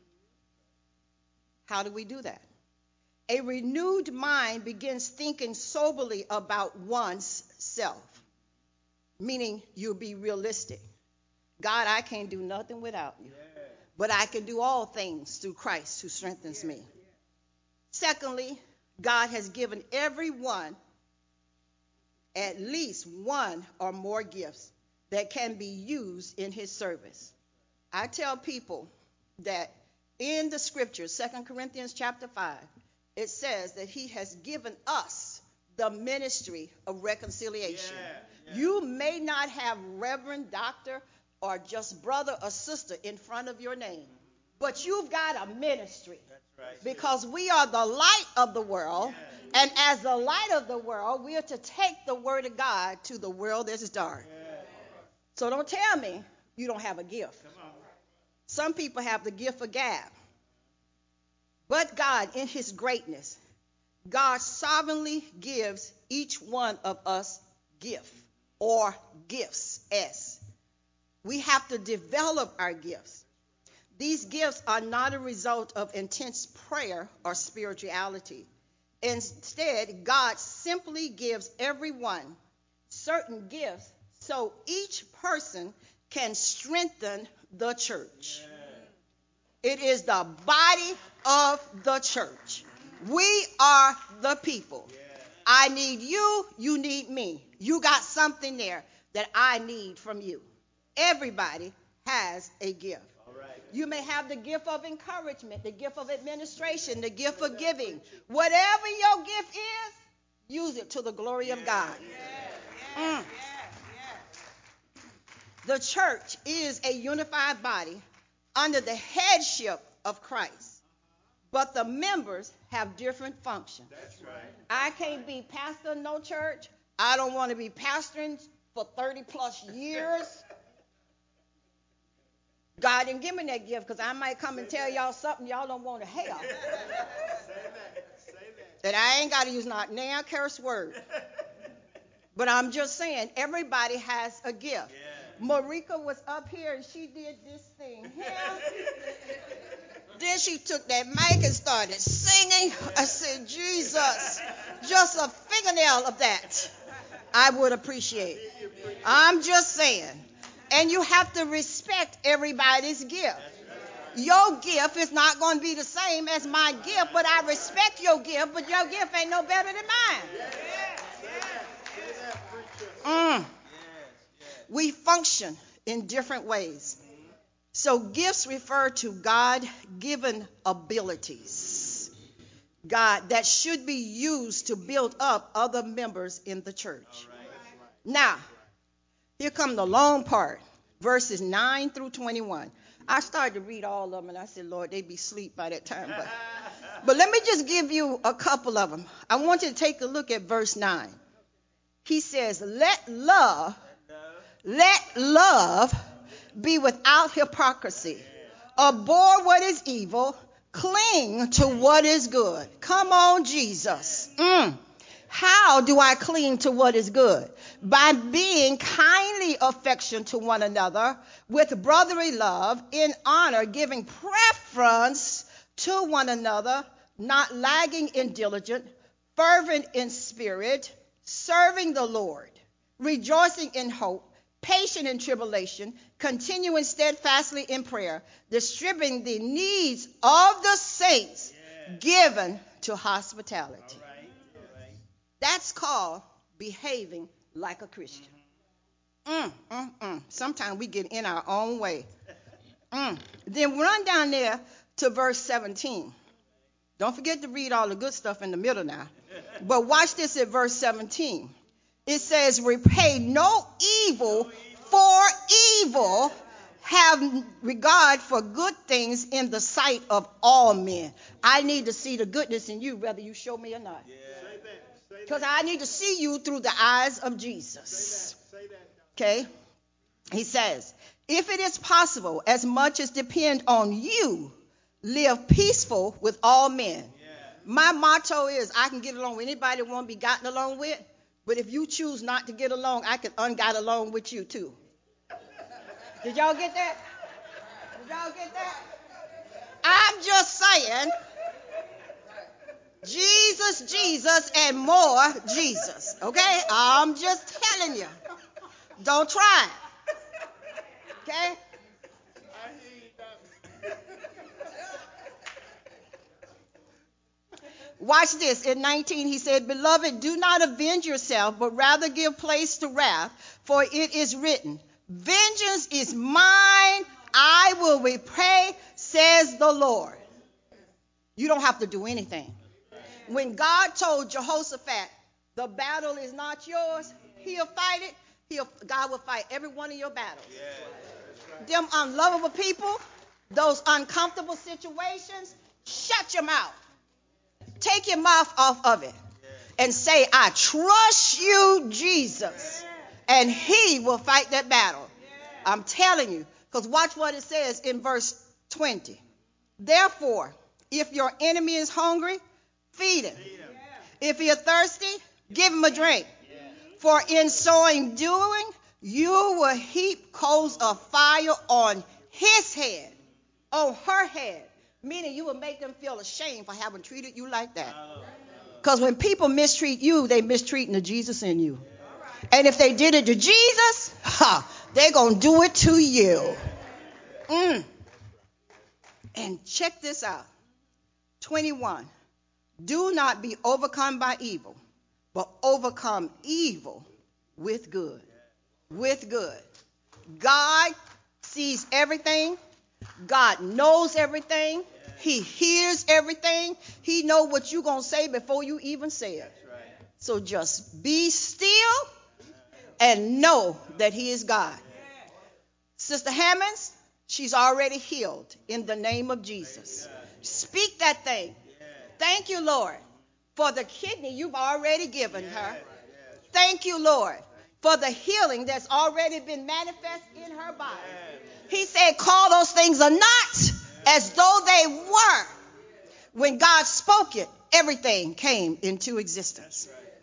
How do we do that? A renewed mind begins thinking soberly about one's self, meaning you'll be realistic. God, I can't do nothing without you. but I can do all things through Christ who strengthens me. Secondly, God has given everyone at least one or more gifts that can be used in his service. I tell people that in the scriptures, 2 Corinthians chapter 5, it says that he has given us the ministry of reconciliation. You may not have reverend, doctor, or just brother or sister in front of your name, but you've got a ministry. Because we are the light of the world, and as the light of the world, we are to take the word of God to the world that's dark. So don't tell me you don't have a gift. Some people have the gift of gab. But God, in his greatness, God sovereignly gives each one of us gift or gifts. We have to develop our gifts. These gifts are not a result of intense prayer or spirituality. Instead, God simply gives everyone certain gifts so each person can strengthen the church. It is the body of the church. We are the people. I need you, you need me. You got something there that I need from you. Everybody has a gift. You may have the gift of encouragement, the gift of administration, the gift of giving. Whatever your gift is, use it to the glory of God. The church is a unified body under the headship of Christ, but the members have different functions. I can't be pastor in no church. I don't want to be pastoring for 30 plus years. God didn't give me that gift because I might come and tell y'all something y'all don't want to hear. That I ain't got to use not now curse word. But I'm just saying, everybody has a gift. Marika was up here and she did this thing here. Then she took that mic and started singing. I said, Jesus, just a fingernail of that I would appreciate. I'm just saying. And you have to respect everybody's gift. Your gift is not going to be the same as my gift, but I respect your gift, but your gift ain't no better than mine. We function in different ways. So gifts refer to God-given abilities, God, that should be used to build up other members in the church. Now, here come the long part, verses 9 through 21. I started to read all of them, and I said, Lord, they'd be asleep by that time. But let me just give you a couple of them. I want you to take a look at verse 9. He says, let love be without hypocrisy. Abhor what is evil. Cling to what is good. Come on, Jesus. How do I cling to what is good? By being kindly affectionate to one another with brotherly love, in honor, giving preference to one another, not lagging in diligence, fervent in spirit, serving the Lord, rejoicing in hope, patient in tribulation, continuing steadfastly in prayer, distributing the needs of the saints, given to hospitality. That's called behaving like a Christian. Sometimes we get in our own way. Then run down there to verse 17. Don't forget to read all the good stuff in the middle now. But watch this at verse 17. It says, repay no evil for evil. Have regard for good things in the sight of all men. I need to see the goodness in you, whether you show me or not. Because I need to see you through the eyes of Jesus. Okay? He says, if it is possible, as much as depend on you, live peaceful with all men. My motto is I can get along with anybody that want to be gotten along with. But if you choose not to get along, I can ungot along with you too. Did y'all get that? Did y'all get that? I'm just saying, Jesus, Jesus, and more Jesus. Okay? I'm just telling you. Don't try it. Okay? Watch this. In 19, he said, Beloved, do not avenge yourself, but rather give place to wrath, for it is written, Vengeance is mine, I will repay, says the Lord. You don't have to do anything. When God told Jehoshaphat, the battle is not yours, he'll fight it. God will fight every one of your battles. Them unlovable people, those uncomfortable situations, shut your mouth. Take your mouth off of it and say, I trust you, Jesus, and he will fight that battle. I'm telling you, because watch what it says in verse 20. Therefore, if your enemy is hungry, feed him. If he is thirsty, give him a drink. For in so doing, you will heap coals of fire on his head, on her head. Meaning you will make them feel ashamed for having treated you like that. Because when people mistreat you, they mistreating the Jesus in you. And if they did it to Jesus, they're going to do it to you. And check this out. 21. Do not be overcome by evil, but overcome evil with good. With good. God sees everything. God knows everything. He hears everything. He knows what you're going to say before you even say it. So just be still and know that he is God. Sister Hammonds, she's already healed in the name of Jesus. Speak that thing. Thank you, Lord, for the kidney you've already given her. Thank you, Lord, for the healing that's already been manifest in her body. He said, call those things are not as though they were. When God spoke it, everything came into existence.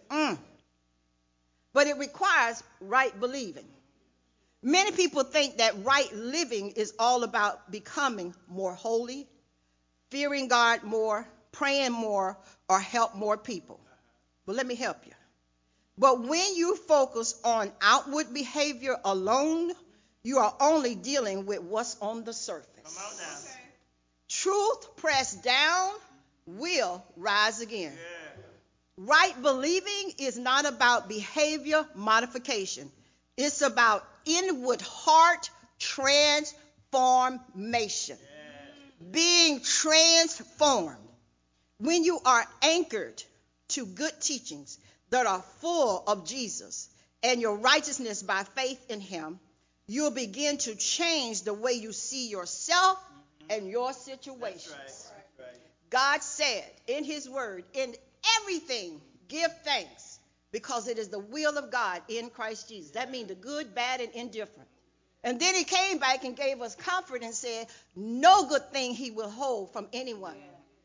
But it requires right believing. Many people think that right living is all about becoming more holy, fearing God more, praying more, or help more people. But let me help you. But when you focus on outward behavior alone, you are only dealing with what's on the surface. Come on now. Truth pressed down will rise again. Right believing is not about behavior modification. It's about inward heart transformation. Being transformed. When you are anchored to good teachings that are full of Jesus and your righteousness by faith in him, you'll begin to change the way you see yourself and your situations. That's right. God said in his word, in everything give thanks, because it is the will of God in Christ Jesus. That means the good, bad, and indifferent. And then he came back and gave us comfort and said, no good thing he will hold from anyone.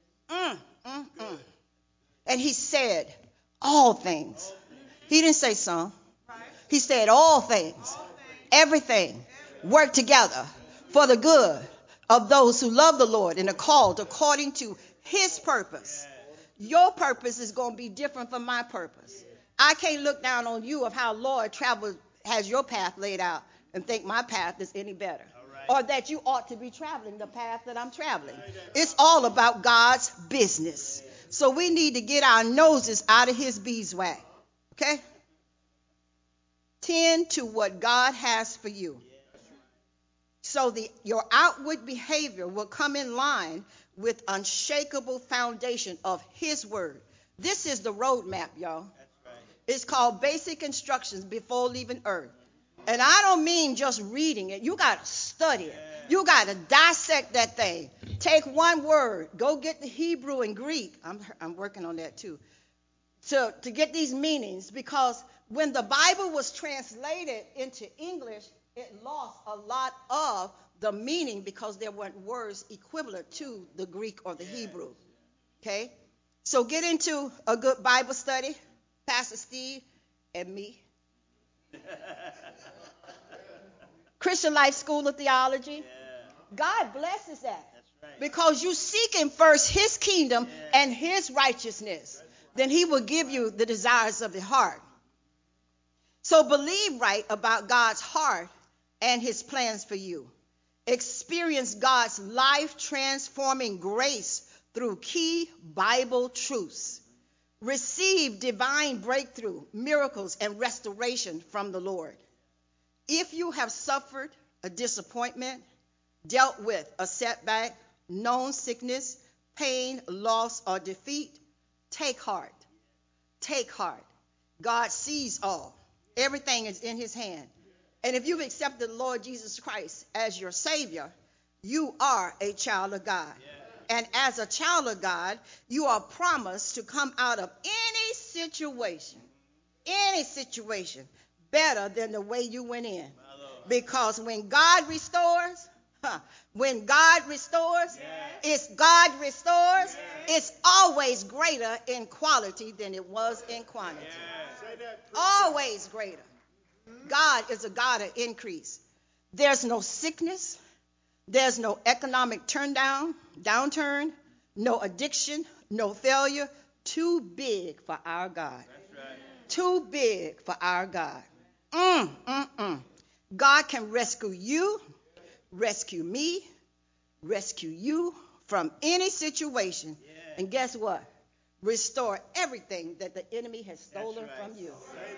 And he said, all things. He didn't say some. He said all things. Everything work together for the good of those who love the Lord and are called according to his purpose. Your purpose is going to be different from my purpose. I can't look down on you of how Lord has your path laid out and think my path is any better. Or that you ought to be traveling the path that I'm traveling. It's all about God's business. So we need to get our noses out of his beeswax. Okay? Tend to what God has for you. So your outward behavior will come in line with unshakable foundation of his word. This is the roadmap, y'all. It's called Basic Instructions Before Leaving Earth. And I don't mean just reading it. You got to study it. You got to dissect that thing. Take one word. Go get the Hebrew and Greek. I'm working on that too. To get these meanings, because when the Bible was translated into English, it lost a lot of the meaning because there weren't words equivalent to the Greek or the Hebrew. Okay? So get into a good Bible study, Pastor Steve and me. Christian Life School of Theology. God blesses that. Because you seeking first his kingdom and his righteousness, then he will give you the desires of the heart. So believe right about God's heart and his plans for you. Experience God's life-transforming grace through key Bible truths. Receive divine breakthrough, miracles, and restoration from the Lord. If you have suffered a disappointment, dealt with a setback, known sickness, pain, loss, or defeat, take heart. Take heart. God sees all. Everything is in his hand. And if you've accepted the Lord Jesus Christ as your Savior, you are a child of God. And as a child of God, you are promised to come out of any situation better than the way you went in. Because when God restores, it's always greater in quality than it was in quantity. Always greater. God is a God of increase. There's no sickness. There's no economic downturn, no addiction, no failure, too big for our God. Too big for our God. God can rescue you, rescue me, rescue you from any situation. And guess what? Restore everything that the enemy has stolen from you.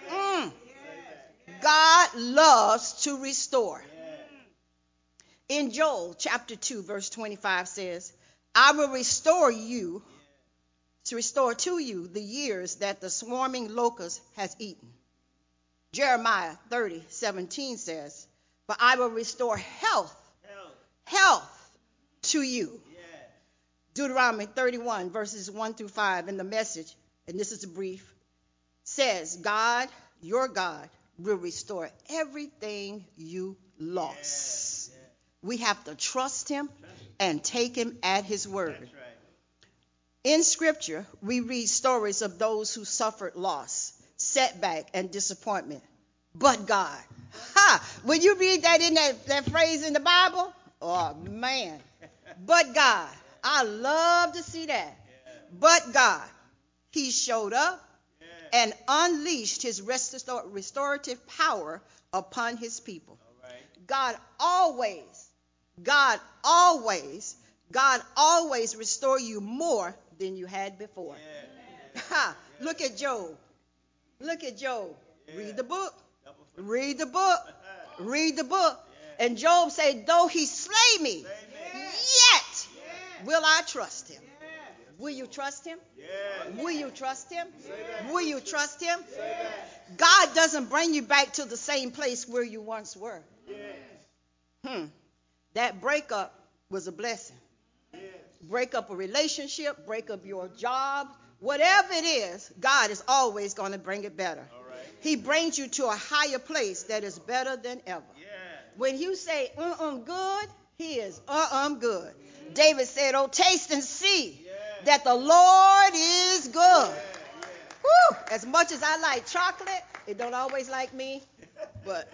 God loves to restore. In Joel chapter 2, verse 25 says, I will restore to you the years that the swarming locust has eaten. Jeremiah 30:17 says, but I will restore health to you. Deuteronomy 31, verses 1 through 5 in the Message, and this is brief, says, God, your God, will restore everything you lost. We have to trust him and take him at his word. In Scripture, we read stories of those who suffered loss, setback, and disappointment. But God. When you read that in that phrase in the Bible, oh, man. But God. I love to see that. But God. He showed up and unleashed his restorative power upon his people. God always restore you more than you had before. Look at Job. Read the book. And Job said, though he slay me, yet will I trust him. Will you trust him? Will you trust him? Will you trust him? God doesn't bring you back to the same place where you once were. That breakup was a blessing. Break up a relationship, break up your job, whatever it is, God is always going to bring it better. He brings you to a higher place that is better than ever. When you say, good, he is good. David said, oh, taste and see that the Lord is good. Woo! As much as I like chocolate, it don't always like me, but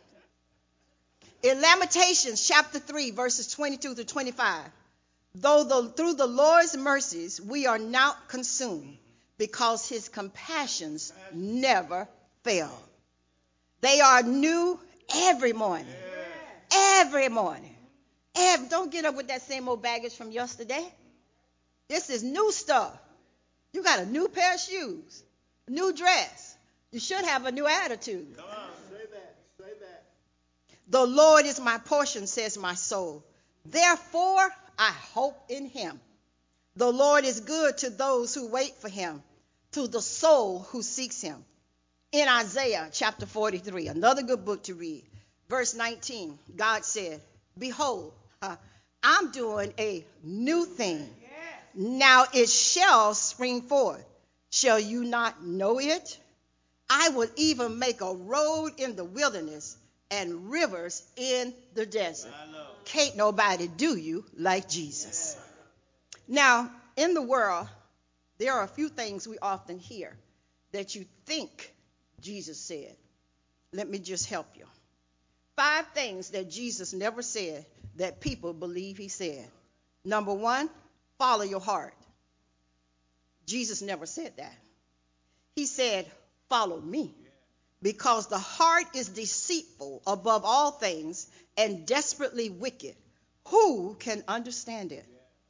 in Lamentations chapter 3, verses 22 to 25, through the Lord's mercies we are not consumed, because his compassions never fail. They are new every morning. Every morning. Don't get up with that same old baggage from yesterday. This is new stuff. You got a new pair of shoes, a new dress. You should have a new attitude. Come on, say that. The Lord is my portion, says my soul. Therefore, I hope in him. The Lord is good to those who wait for him, to the soul who seeks him. In Isaiah chapter 43, another good book to read, verse 19, God said, behold, I'm doing a new thing. Now it shall spring forth. Shall you not know it? I will even make a road in the wilderness and rivers in the desert. Can't nobody do you like Jesus. Now, in the world, there are a few things we often hear that you think Jesus said. Let me just help you. 5 things that Jesus never said that people believe he said. Number 1, follow your heart. Jesus never said that. He said, follow me. Because the heart is deceitful above all things and desperately wicked. Who can understand it?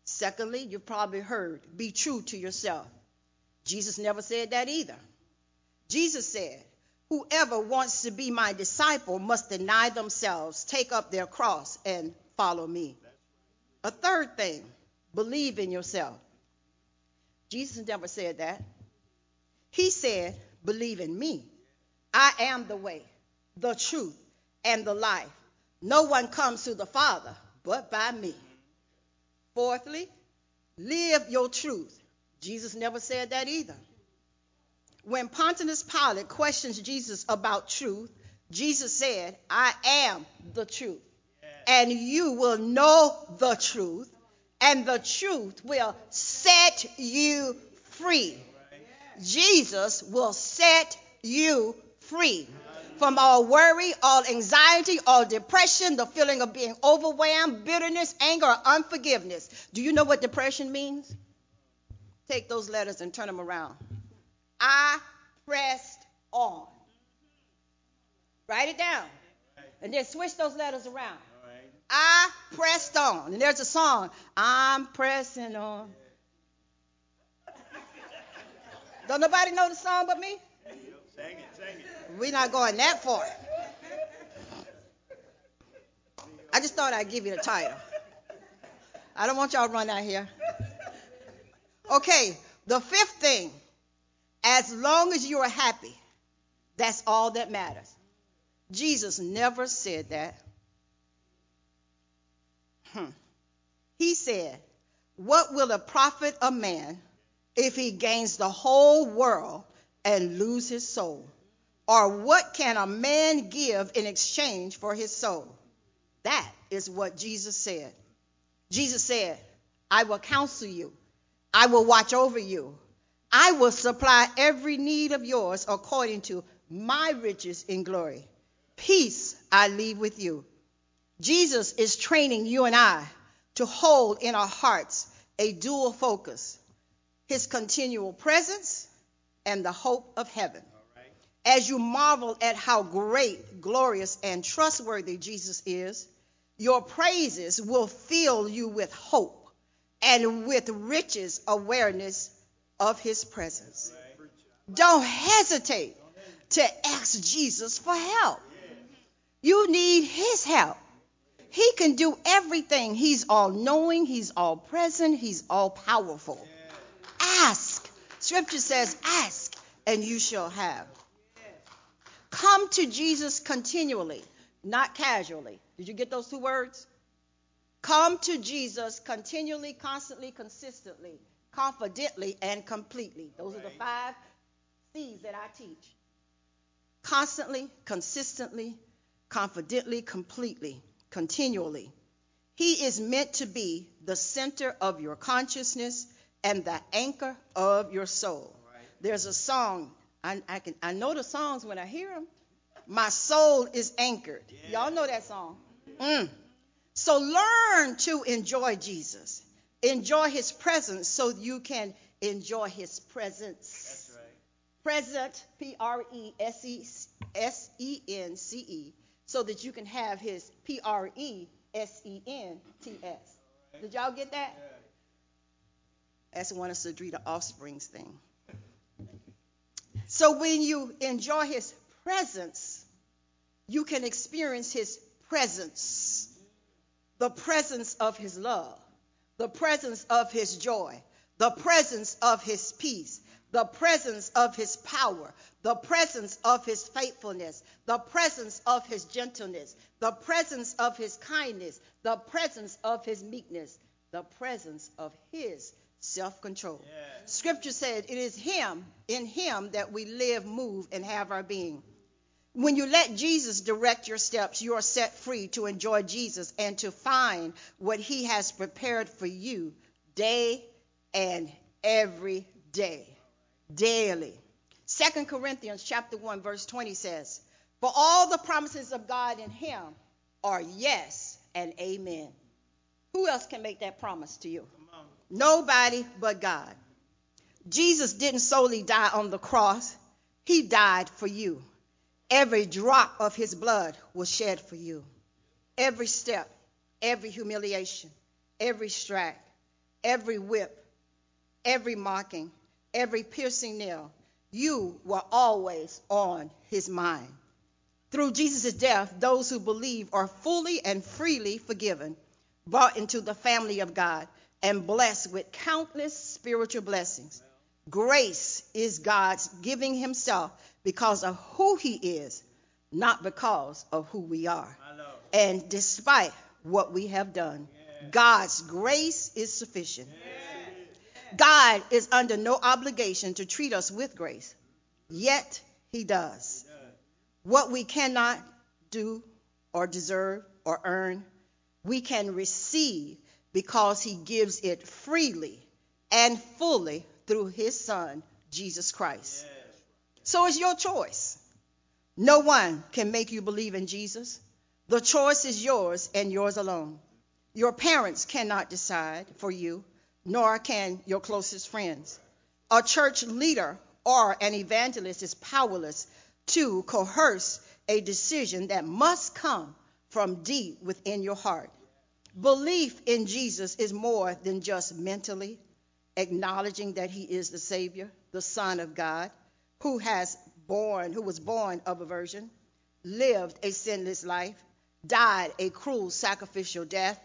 Secondly, you've probably heard, be true to yourself. Jesus never said that either. Jesus said, whoever wants to be my disciple must deny themselves, take up their cross, and follow me. A third thing, believe in yourself. Jesus never said that. He said, believe in me. I am the way, the truth, and the life. No one comes to the Father but by me. Fourthly, live your truth. Jesus never said that either. When Pontius Pilate questions Jesus about truth, Jesus said, I am the truth. And you will know the truth, and the truth will set you free. Jesus will set you free from all worry, all anxiety, all depression, the feeling of being overwhelmed, bitterness, anger, or unforgiveness. Do you know what depression means? Take those letters and turn them around. I pressed on. Write it down. And then switch those letters around. I pressed on. And there's a song, I'm pressing on. Don't nobody know the song but me? Sing it. We're not going that far. I just thought I'd give you the title. I don't want y'all to run out here. Okay, the fifth thing, as long as you are happy, that's all that matters. Jesus never said that. He said, what will it profit a man if he gains the whole world and lose his soul? Or what can a man give in exchange for his soul? That is what Jesus said. Jesus said, I will counsel you. I will watch over you. I will supply every need of yours according to my riches in glory. Peace I leave with you. Jesus is training you and I to hold in our hearts a dual focus, his continual presence and the hope of heaven. As you marvel at how great, glorious, and trustworthy Jesus is, your praises will fill you with hope and with riches awareness of his presence. Don't hesitate to ask Jesus for help. You need his help. He can do everything. He's all-knowing. He's all-present. He's all-powerful. Ask. Scripture says, ask, and you shall have. Come to Jesus continually, not casually. Did you get those two words? Come to Jesus continually, constantly, consistently, confidently, and completely. Those are the 5 C's that I teach. Constantly, consistently, confidently, completely, continually. He is meant to be the center of your consciousness and the anchor of your soul. There's a song. I know the songs when I hear them. My soul is anchored. Y'all know that song. So learn to enjoy Jesus. Enjoy his presence so you can enjoy his presence. That's right. Present, Presence, so that you can have his Presents. Did y'all get that? Yeah. That's one of Cedrita Offspring's thing. So when you enjoy his presence, you can experience his presence, the presence of his love, the presence of his joy, the presence of his peace, the presence of his power, the presence of his faithfulness, the presence of his gentleness, the presence of his kindness, the presence of his meekness, the presence of his self-control. Yeah. Scripture said it is in him that we live, move, and have our being. When you let Jesus direct your steps, you are set free to enjoy Jesus and to find what he has prepared for you day and every day, daily. 2 Corinthians chapter 1, verse 20 says, for all the promises of God in him are yes and amen. Who else can make that promise to you? Nobody but God. Jesus didn't solely die on the cross. He died for you. Every drop of his blood was shed for you. Every step, every humiliation, every strike, every whip, every mocking, every piercing nail, you were always on his mind. Through Jesus' death, those who believe are fully and freely forgiven, brought into the family of God, and blessed with countless spiritual blessings. Grace is God's giving himself because of who he is, not because of who we are. And despite what we have done, God's grace is sufficient. God is under no obligation to treat us with grace, yet he does. What we cannot do or deserve or earn, we can receive because he gives it freely and fully through his son, Jesus Christ. So it's your choice. No one can make you believe in Jesus. The choice is yours and yours alone. Your parents cannot decide for you, nor can your closest friends. A church leader or an evangelist is powerless to coerce a decision that must come from deep within your heart. Belief in Jesus is more than just mentally acknowledging that he is the Savior, the Son of God, who was born of a virgin, lived a sinless life, died a cruel sacrificial death.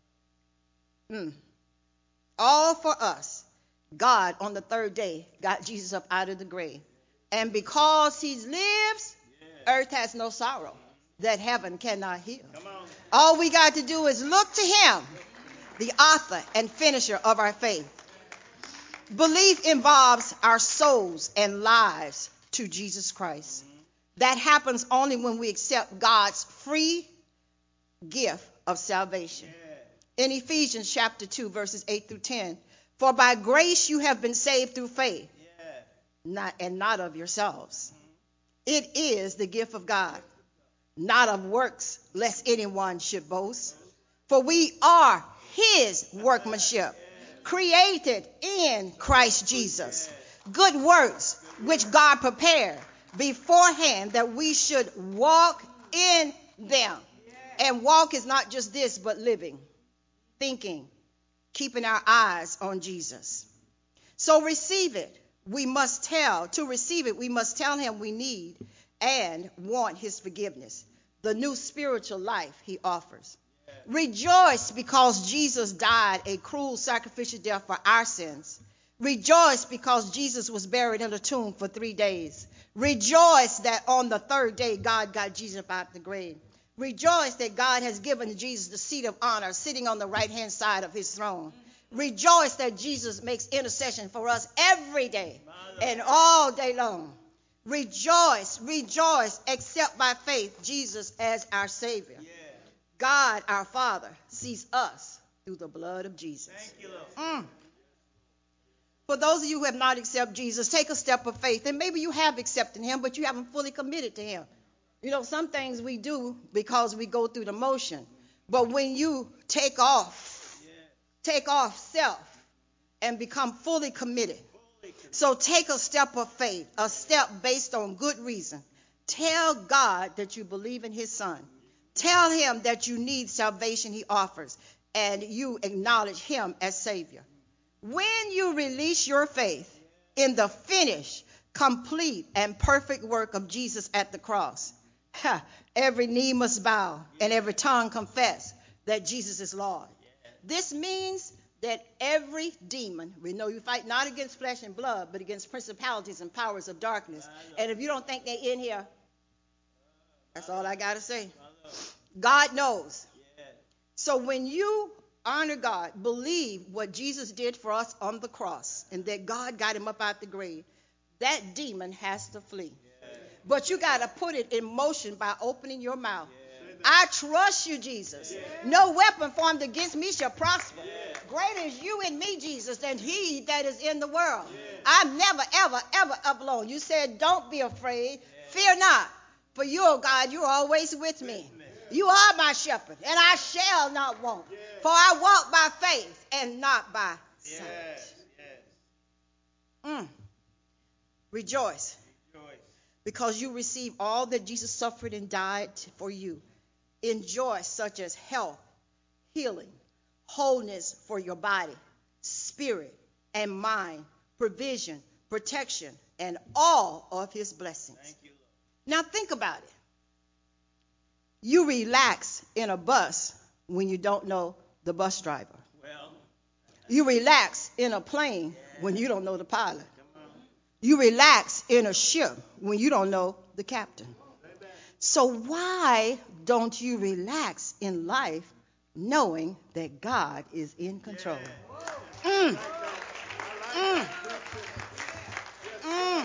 All for us. God on the third day got Jesus up out of the grave. And because he lives, earth has no sorrow that heaven cannot heal. All we got to do is look to him, the author and finisher of our faith. Belief involves our souls and lives to Jesus Christ. That happens only when we accept God's free gift of salvation. In Ephesians chapter 2, verses 8 through 10, for by grace you have been saved through faith, not of yourselves. It is the gift of God, not of works, lest anyone should boast. For we are his workmanship, created in Christ Jesus, good works which God prepared beforehand that we should walk in them. And walk is not just this, but living, thinking, keeping our eyes on Jesus. So receive it. To receive it, we must tell him we need and want his forgiveness, the new spiritual life he offers. Rejoice because Jesus died a cruel sacrificial death for our sins. Rejoice because Jesus was buried in a tomb for 3 days. Rejoice that on the third day God got Jesus up out of the grave. Rejoice that God has given Jesus the seat of honor, sitting on the right-hand side of his throne. Rejoice that Jesus makes intercession for us every day and all day long. Rejoice, accept by faith Jesus as our Savior. God, our Father, sees us through the blood of Jesus. Thank you, Lord. For those of you who have not accepted Jesus, take a step of faith. And maybe you have accepted him, but you haven't fully committed to him. You know, some things we do because we go through the motion. But when you take off self and become fully committed. So take a step of faith, a step based on good reason. Tell God that you believe in his son. Tell him that you need salvation he offers, and you acknowledge him as Savior. When you release your faith in the finished, complete, and perfect work of Jesus at the cross, every knee must bow and every tongue confess that Jesus is Lord. This means that every demon, we know you fight not against flesh and blood, but against principalities and powers of darkness. And if you don't think they're in here, that's all I got to say. God knows. So when you honor God, believe what Jesus did for us on the cross, and that God got him up out the grave, that demon has to flee. But you got to put it in motion by opening your mouth. I trust you, Jesus. No weapon formed against me shall prosper. Greater is you in me, Jesus, than he that is in the world. I'm never, ever, ever alone. You said, don't be afraid. Fear not. For you, oh God, you're always with me. You are my shepherd, and I shall not want. For I walk by faith and not by sight. Rejoice. Because you receive all that Jesus suffered and died for you. Enjoy such as health, healing, wholeness for your body, spirit and mind, provision, protection, and all of his blessings. Thank you, Lord. Now think about it. You relax in a bus when you don't know the bus driver. Well, You relax in a plane when you don't know the pilot. You relax in a ship when you don't know the captain. So why don't you relax in life knowing that God is in control? Mm. Mm. Mm.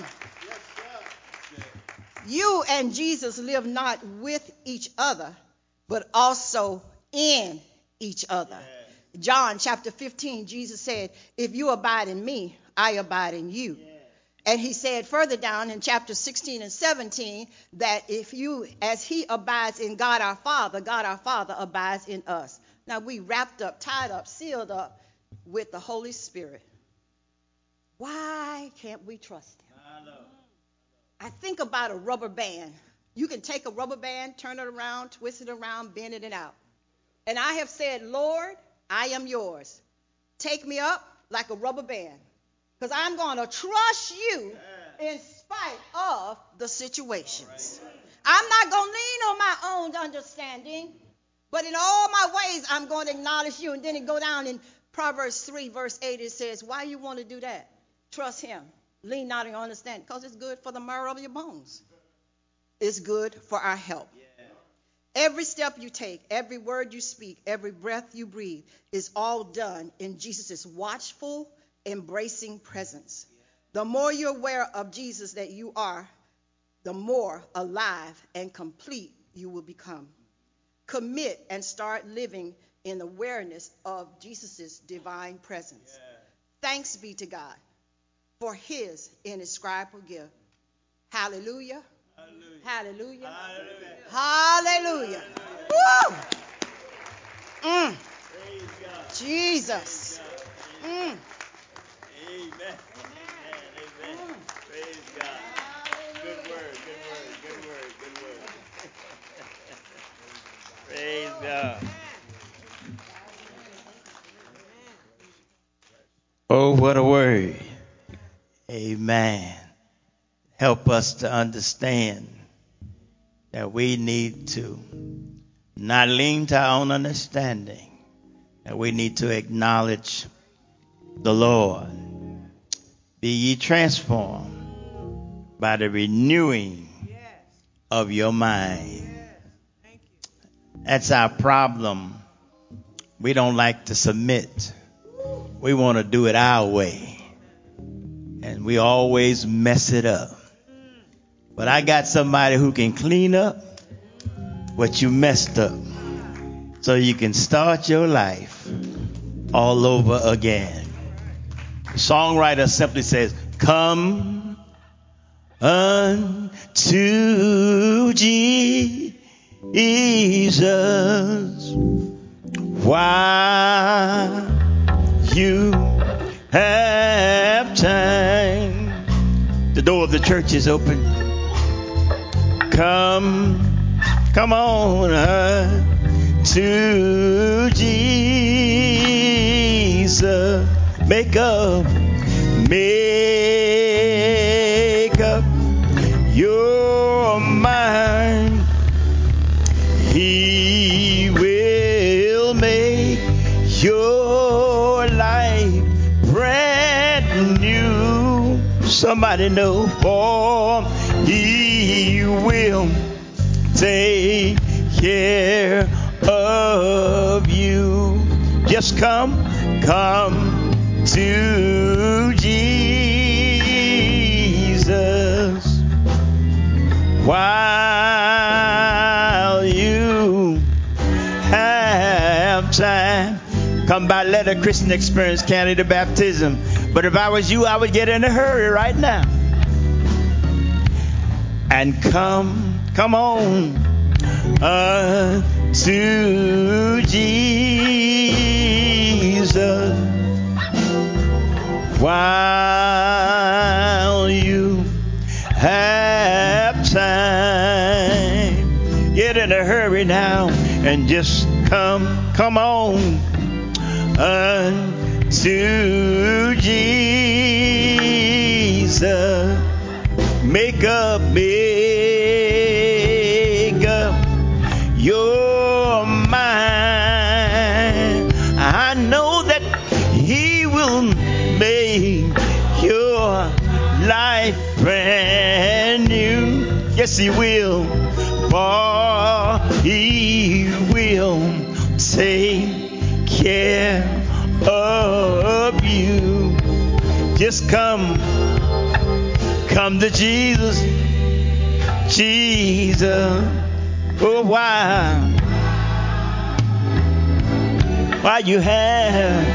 You and Jesus live not with each other, but also in each other. John chapter 15, Jesus said, if you abide in me, I abide in you. And he said further down in chapter 16 and 17 that if you, as he abides in God our Father abides in us. Now we wrapped up, tied up, sealed up with the Holy Spirit. Why can't we trust him? I think about a rubber band. You can take a rubber band, turn it around, twist it around, bend it out. And I have said, Lord, I am yours. Take me up like a rubber band. Because I'm going to trust you in spite of the situations. I'm not going to lean on my own understanding, but in all my ways, I'm going to acknowledge you. And then it go down in Proverbs 3, verse 8, it says, why you want to do that? Trust him. Lean not on your understanding, because it's good for the marrow of your bones. It's good for our help. Every step you take, every word you speak, every breath you breathe is all done in Jesus' watchful, embracing presence. The more you're aware of Jesus that you are, the more alive and complete you will become. Commit and start living in awareness of Jesus' divine presence. Thanks be to God for his indescribable gift. Hallelujah. Hallelujah. Hallelujah. Hallelujah. Woo! Jesus. Amen. Amen. Praise God. Good word. Praise God. Oh, what a word. Amen. Help us to understand that we need to not lean to our own understanding, that we need to acknowledge the Lord. Be ye transformed by the renewing of your mind. That's our problem. We don't like to submit. We want to do it our way. And we always mess it up. But I got somebody who can clean up what you messed up so you can start your life all over again. The songwriter simply says, come unto Jesus while you have time. The door of the church is open. Come on to Jesus. Make up your mind. He will make your life brand new. Somebody know, for he will take care of you. Just come to Jesus while you have time. Come by Letter Christian Experience, Candidate of Baptism. But if I was you, I would get in a hurry right now. And come on to Jesus while you have time. Get in a hurry now and just come on to Jesus. Make up your mind. I know that He will make your life brand new. Yes, He will. For He will take care of you. Just come to Jesus. Oh, why you have?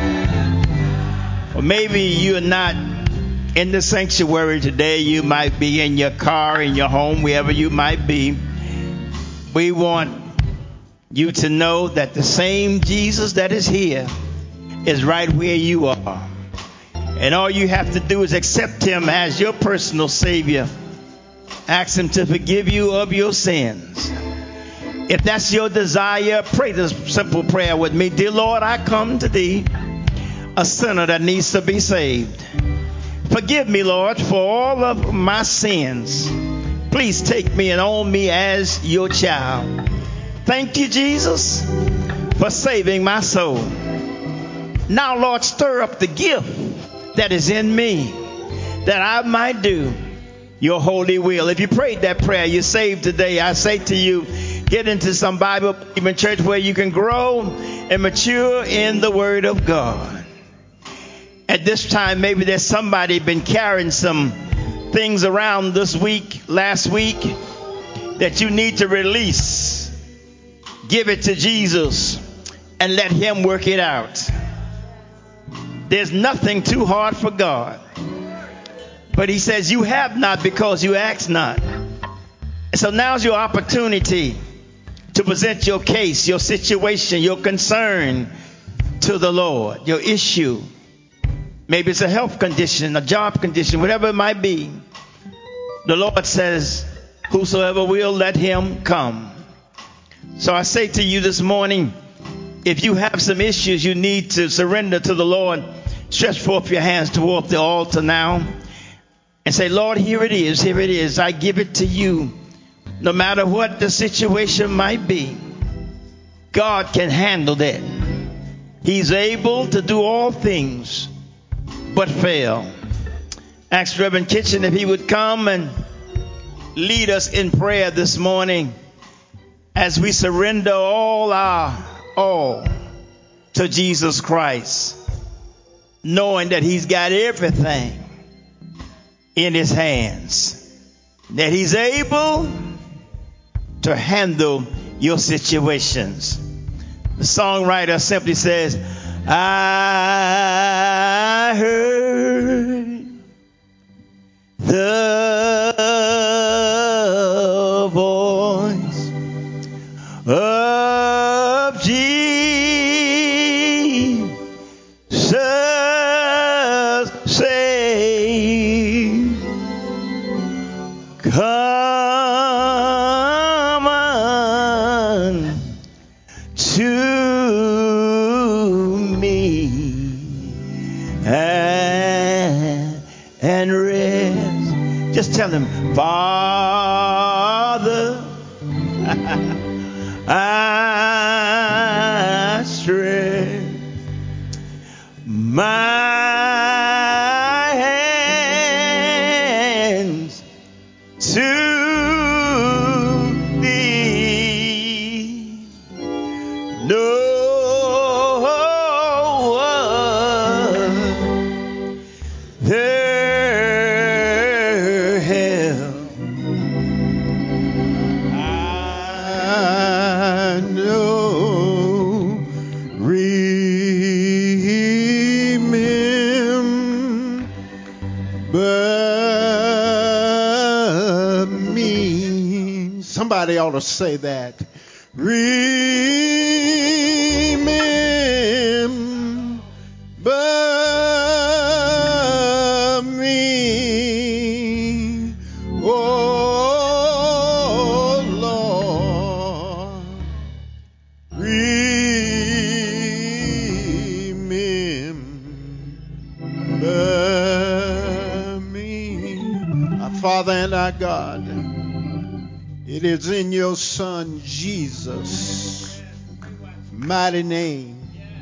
Or maybe you're not in the sanctuary today. You might be in your car, in your home, wherever you might be. We want you to know that the same Jesus that is here is right where you are. And all you have to do is accept Him as your personal Savior. Ask Him to forgive you of your sins. If that's your desire, pray this simple prayer with me. Dear Lord, I come to Thee, a sinner that needs to be saved. Forgive me, Lord, for all of my sins. Please take me and own me as your child. Thank you, Jesus, for saving my soul. Now, Lord, stir up the gift that is in me, that I might do your holy will. If you prayed that prayer, you're saved today. I say to you, get into some Bible even church where you can grow and mature in the Word of God. At this time, maybe there's somebody been carrying some things around this week, last week, that you need to release. Give it to Jesus and let Him work it out. There's nothing too hard for God. But He says you have not because you ask not. So now's your opportunity to present your case, your situation, your concern to the Lord, your issue. Maybe it's a health condition, a job condition, whatever it might be. The Lord says, whosoever will, let him come. So I say to you this morning, if you have some issues you need to surrender to the Lord, stretch forth your hands toward the altar now and say, Lord, here it is, here it is. I give it to you. No matter what the situation might be, God can handle that. He's able to do all things but fail. Ask Reverend Kitchen if he would come and lead us in prayer this morning as we surrender all our all to Jesus Christ, knowing that He's got everything in His hands, that He's able to handle your situations. The songwriter simply says, I heard the voice of Jesus say, come unto me and rest. Just tell Him, Father, I stretch my hands to Thee. No other help I know. Remember me. Somebody ought to say that. Remember me, oh Lord. Remember our God. It is in your Son, Jesus' mighty name.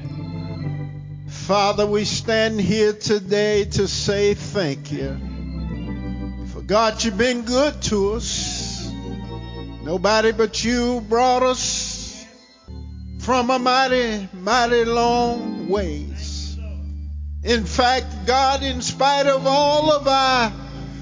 Father, we stand here today to say thank you. For God, you've been good to us. Nobody but you brought us from a mighty, mighty long ways. In fact, God, in spite of all of our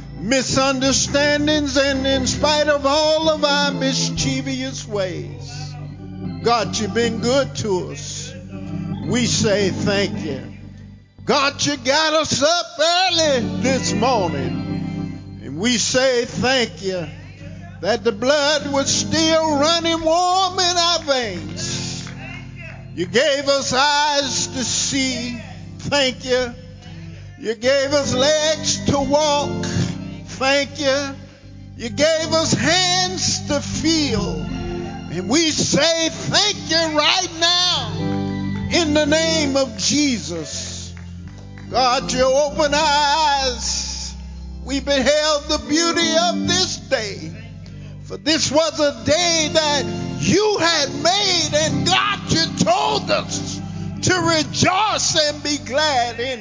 misunderstandings and in spite of all of our mischievous ways, God, you've been good to us. We say thank you. God, you got us up early this morning, and we say thank you that the blood was still running warm in our veins. You gave us eyes to see. Thank you. You gave us legs to walk. Thank you. You gave us hands to feel. And we say thank you right now in the name of Jesus. God, you open our eyes. We beheld the beauty of this day. For this was a day that you had made, and God, you told us to rejoice and be glad in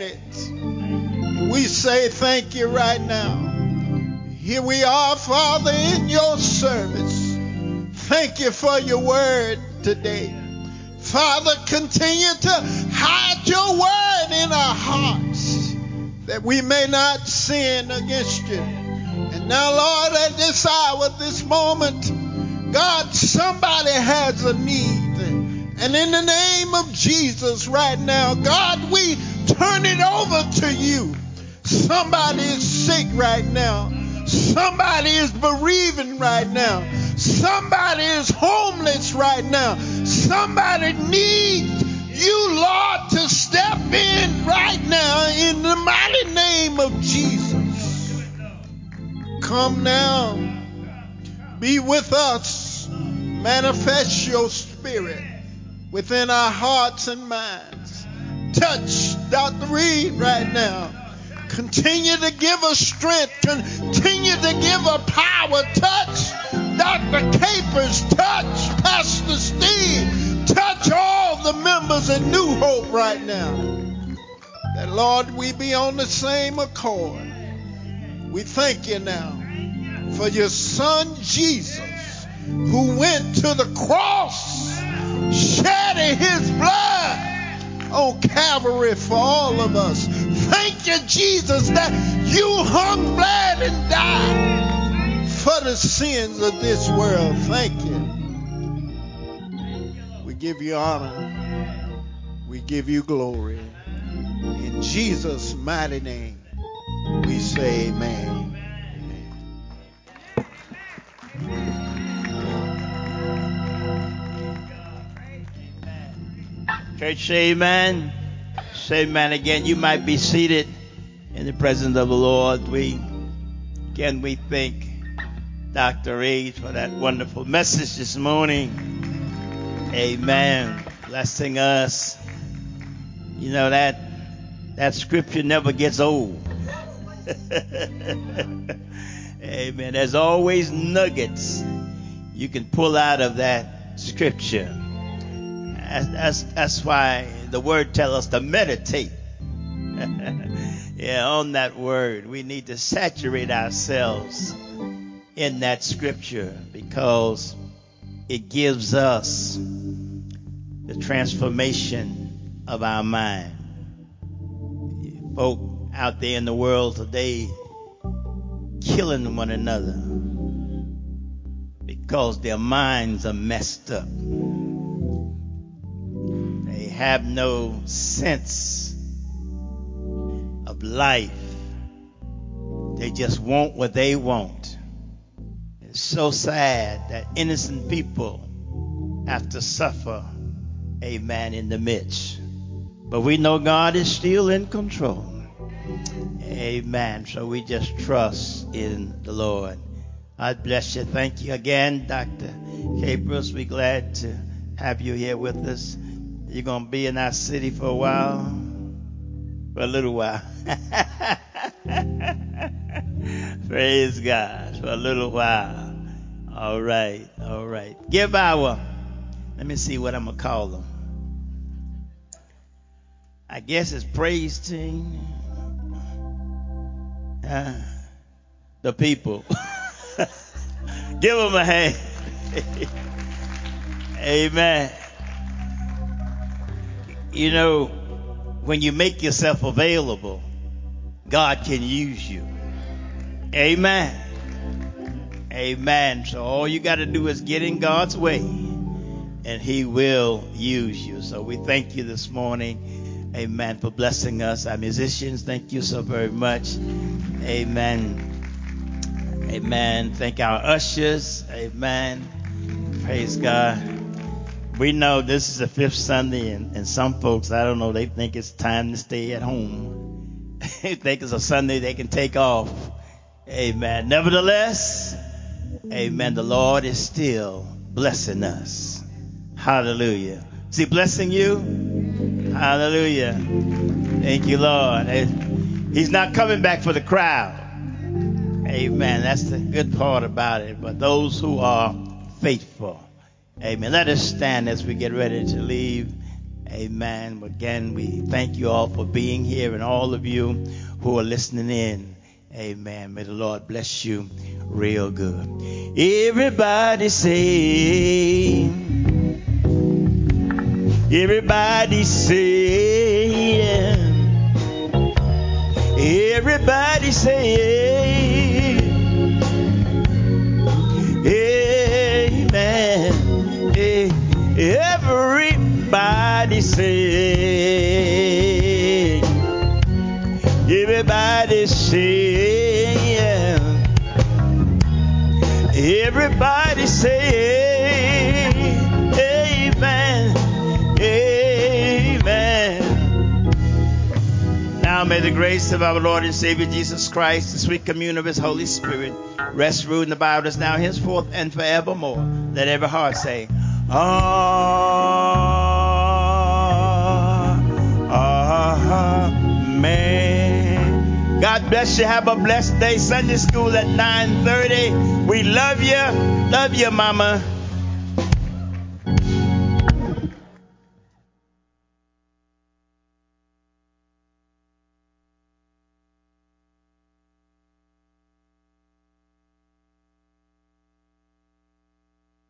it. We say thank you right now. Here we are, Father, in your service. Thank you for your word today. Father, continue to hide your word in our hearts that we may not sin against you. And now, Lord, at this hour, this moment, God, somebody has a need. And in the name of Jesus right now, God, we turn it over to you. Somebody is sick right now. Somebody is bereaving right now. Somebody is homeless right now. Somebody needs you, Lord, to step in right now in the mighty name of Jesus. Come now. Be with us. Manifest your spirit within our hearts and minds. Touch Dr. Reed right now. Continue to give us strength. Continue to give her power. Touch Dr. Capers. Touch Pastor Steve. Touch all the members of New Hope right now. That, Lord, we be on the same accord. We thank you now for your Son Jesus, who went to the cross, shedding his blood on Calvary for all of us. Thank you, Jesus, that you hung, bled, and died for the sins of this world. Thank you. We give you honor. We give you glory. In Jesus' mighty name, we say amen. Church, say amen. Say amen again. You might be seated in the presence of the Lord. We thank Dr. Reed for that wonderful message this morning. Amen. Blessing us. You know that scripture never gets old. Amen. There's always nuggets you can pull out of that scripture. That's why the word tells us to meditate on that word. We need to saturate ourselves in that scripture because it gives us the transformation of our mind. Folk out there in the world today killing one another because their minds are messed up. They have no sense of life. They just want what they want. It's so sad that innocent people have to suffer, amen, in the midst. But we know God is still in control. Amen. So we just trust in the Lord. God bless you. Thank you again, Dr. Capers. We're glad to have you here with us. You're going to be in our city for a while, for a little while. Praise God. for a little while. All right, all right. Give our, let me see what I'm going to call them. I guess it's praise team. The people. Give them a hand. Amen. You know, when you make yourself available, God can use you. Amen. Amen. So all you got to do is get in God's way, and He will use you. So we thank you this morning, amen, for blessing us. Our musicians, thank you so very much. Amen. Amen. Thank our ushers. Amen. Praise God. We know this is the fifth Sunday, and some folks, I don't know, they think it's time to stay at home. They think it's a Sunday they can take off. Amen. Nevertheless, amen, the Lord is still blessing us. Hallelujah. Is He blessing you? Hallelujah. Thank you, Lord. He's not coming back for the crowd. Amen. That's the good part about it. But those who are faithful. Amen. Let us stand as we get ready to leave. Amen. Again, we thank you all for being here, and all of you who are listening in. Amen. May the Lord bless you real good. Everybody say, everybody say, everybody say, amen. Everybody say, everybody say, everybody say, amen, amen. Now may the grace of our Lord and Savior Jesus Christ, the sweet communion of His Holy Spirit, rest, rule, and abide us now, henceforth, and forevermore. Let every heart say, amen. God bless you. Have a blessed day. Sunday school at 9:30. We love you. Love you, Mama.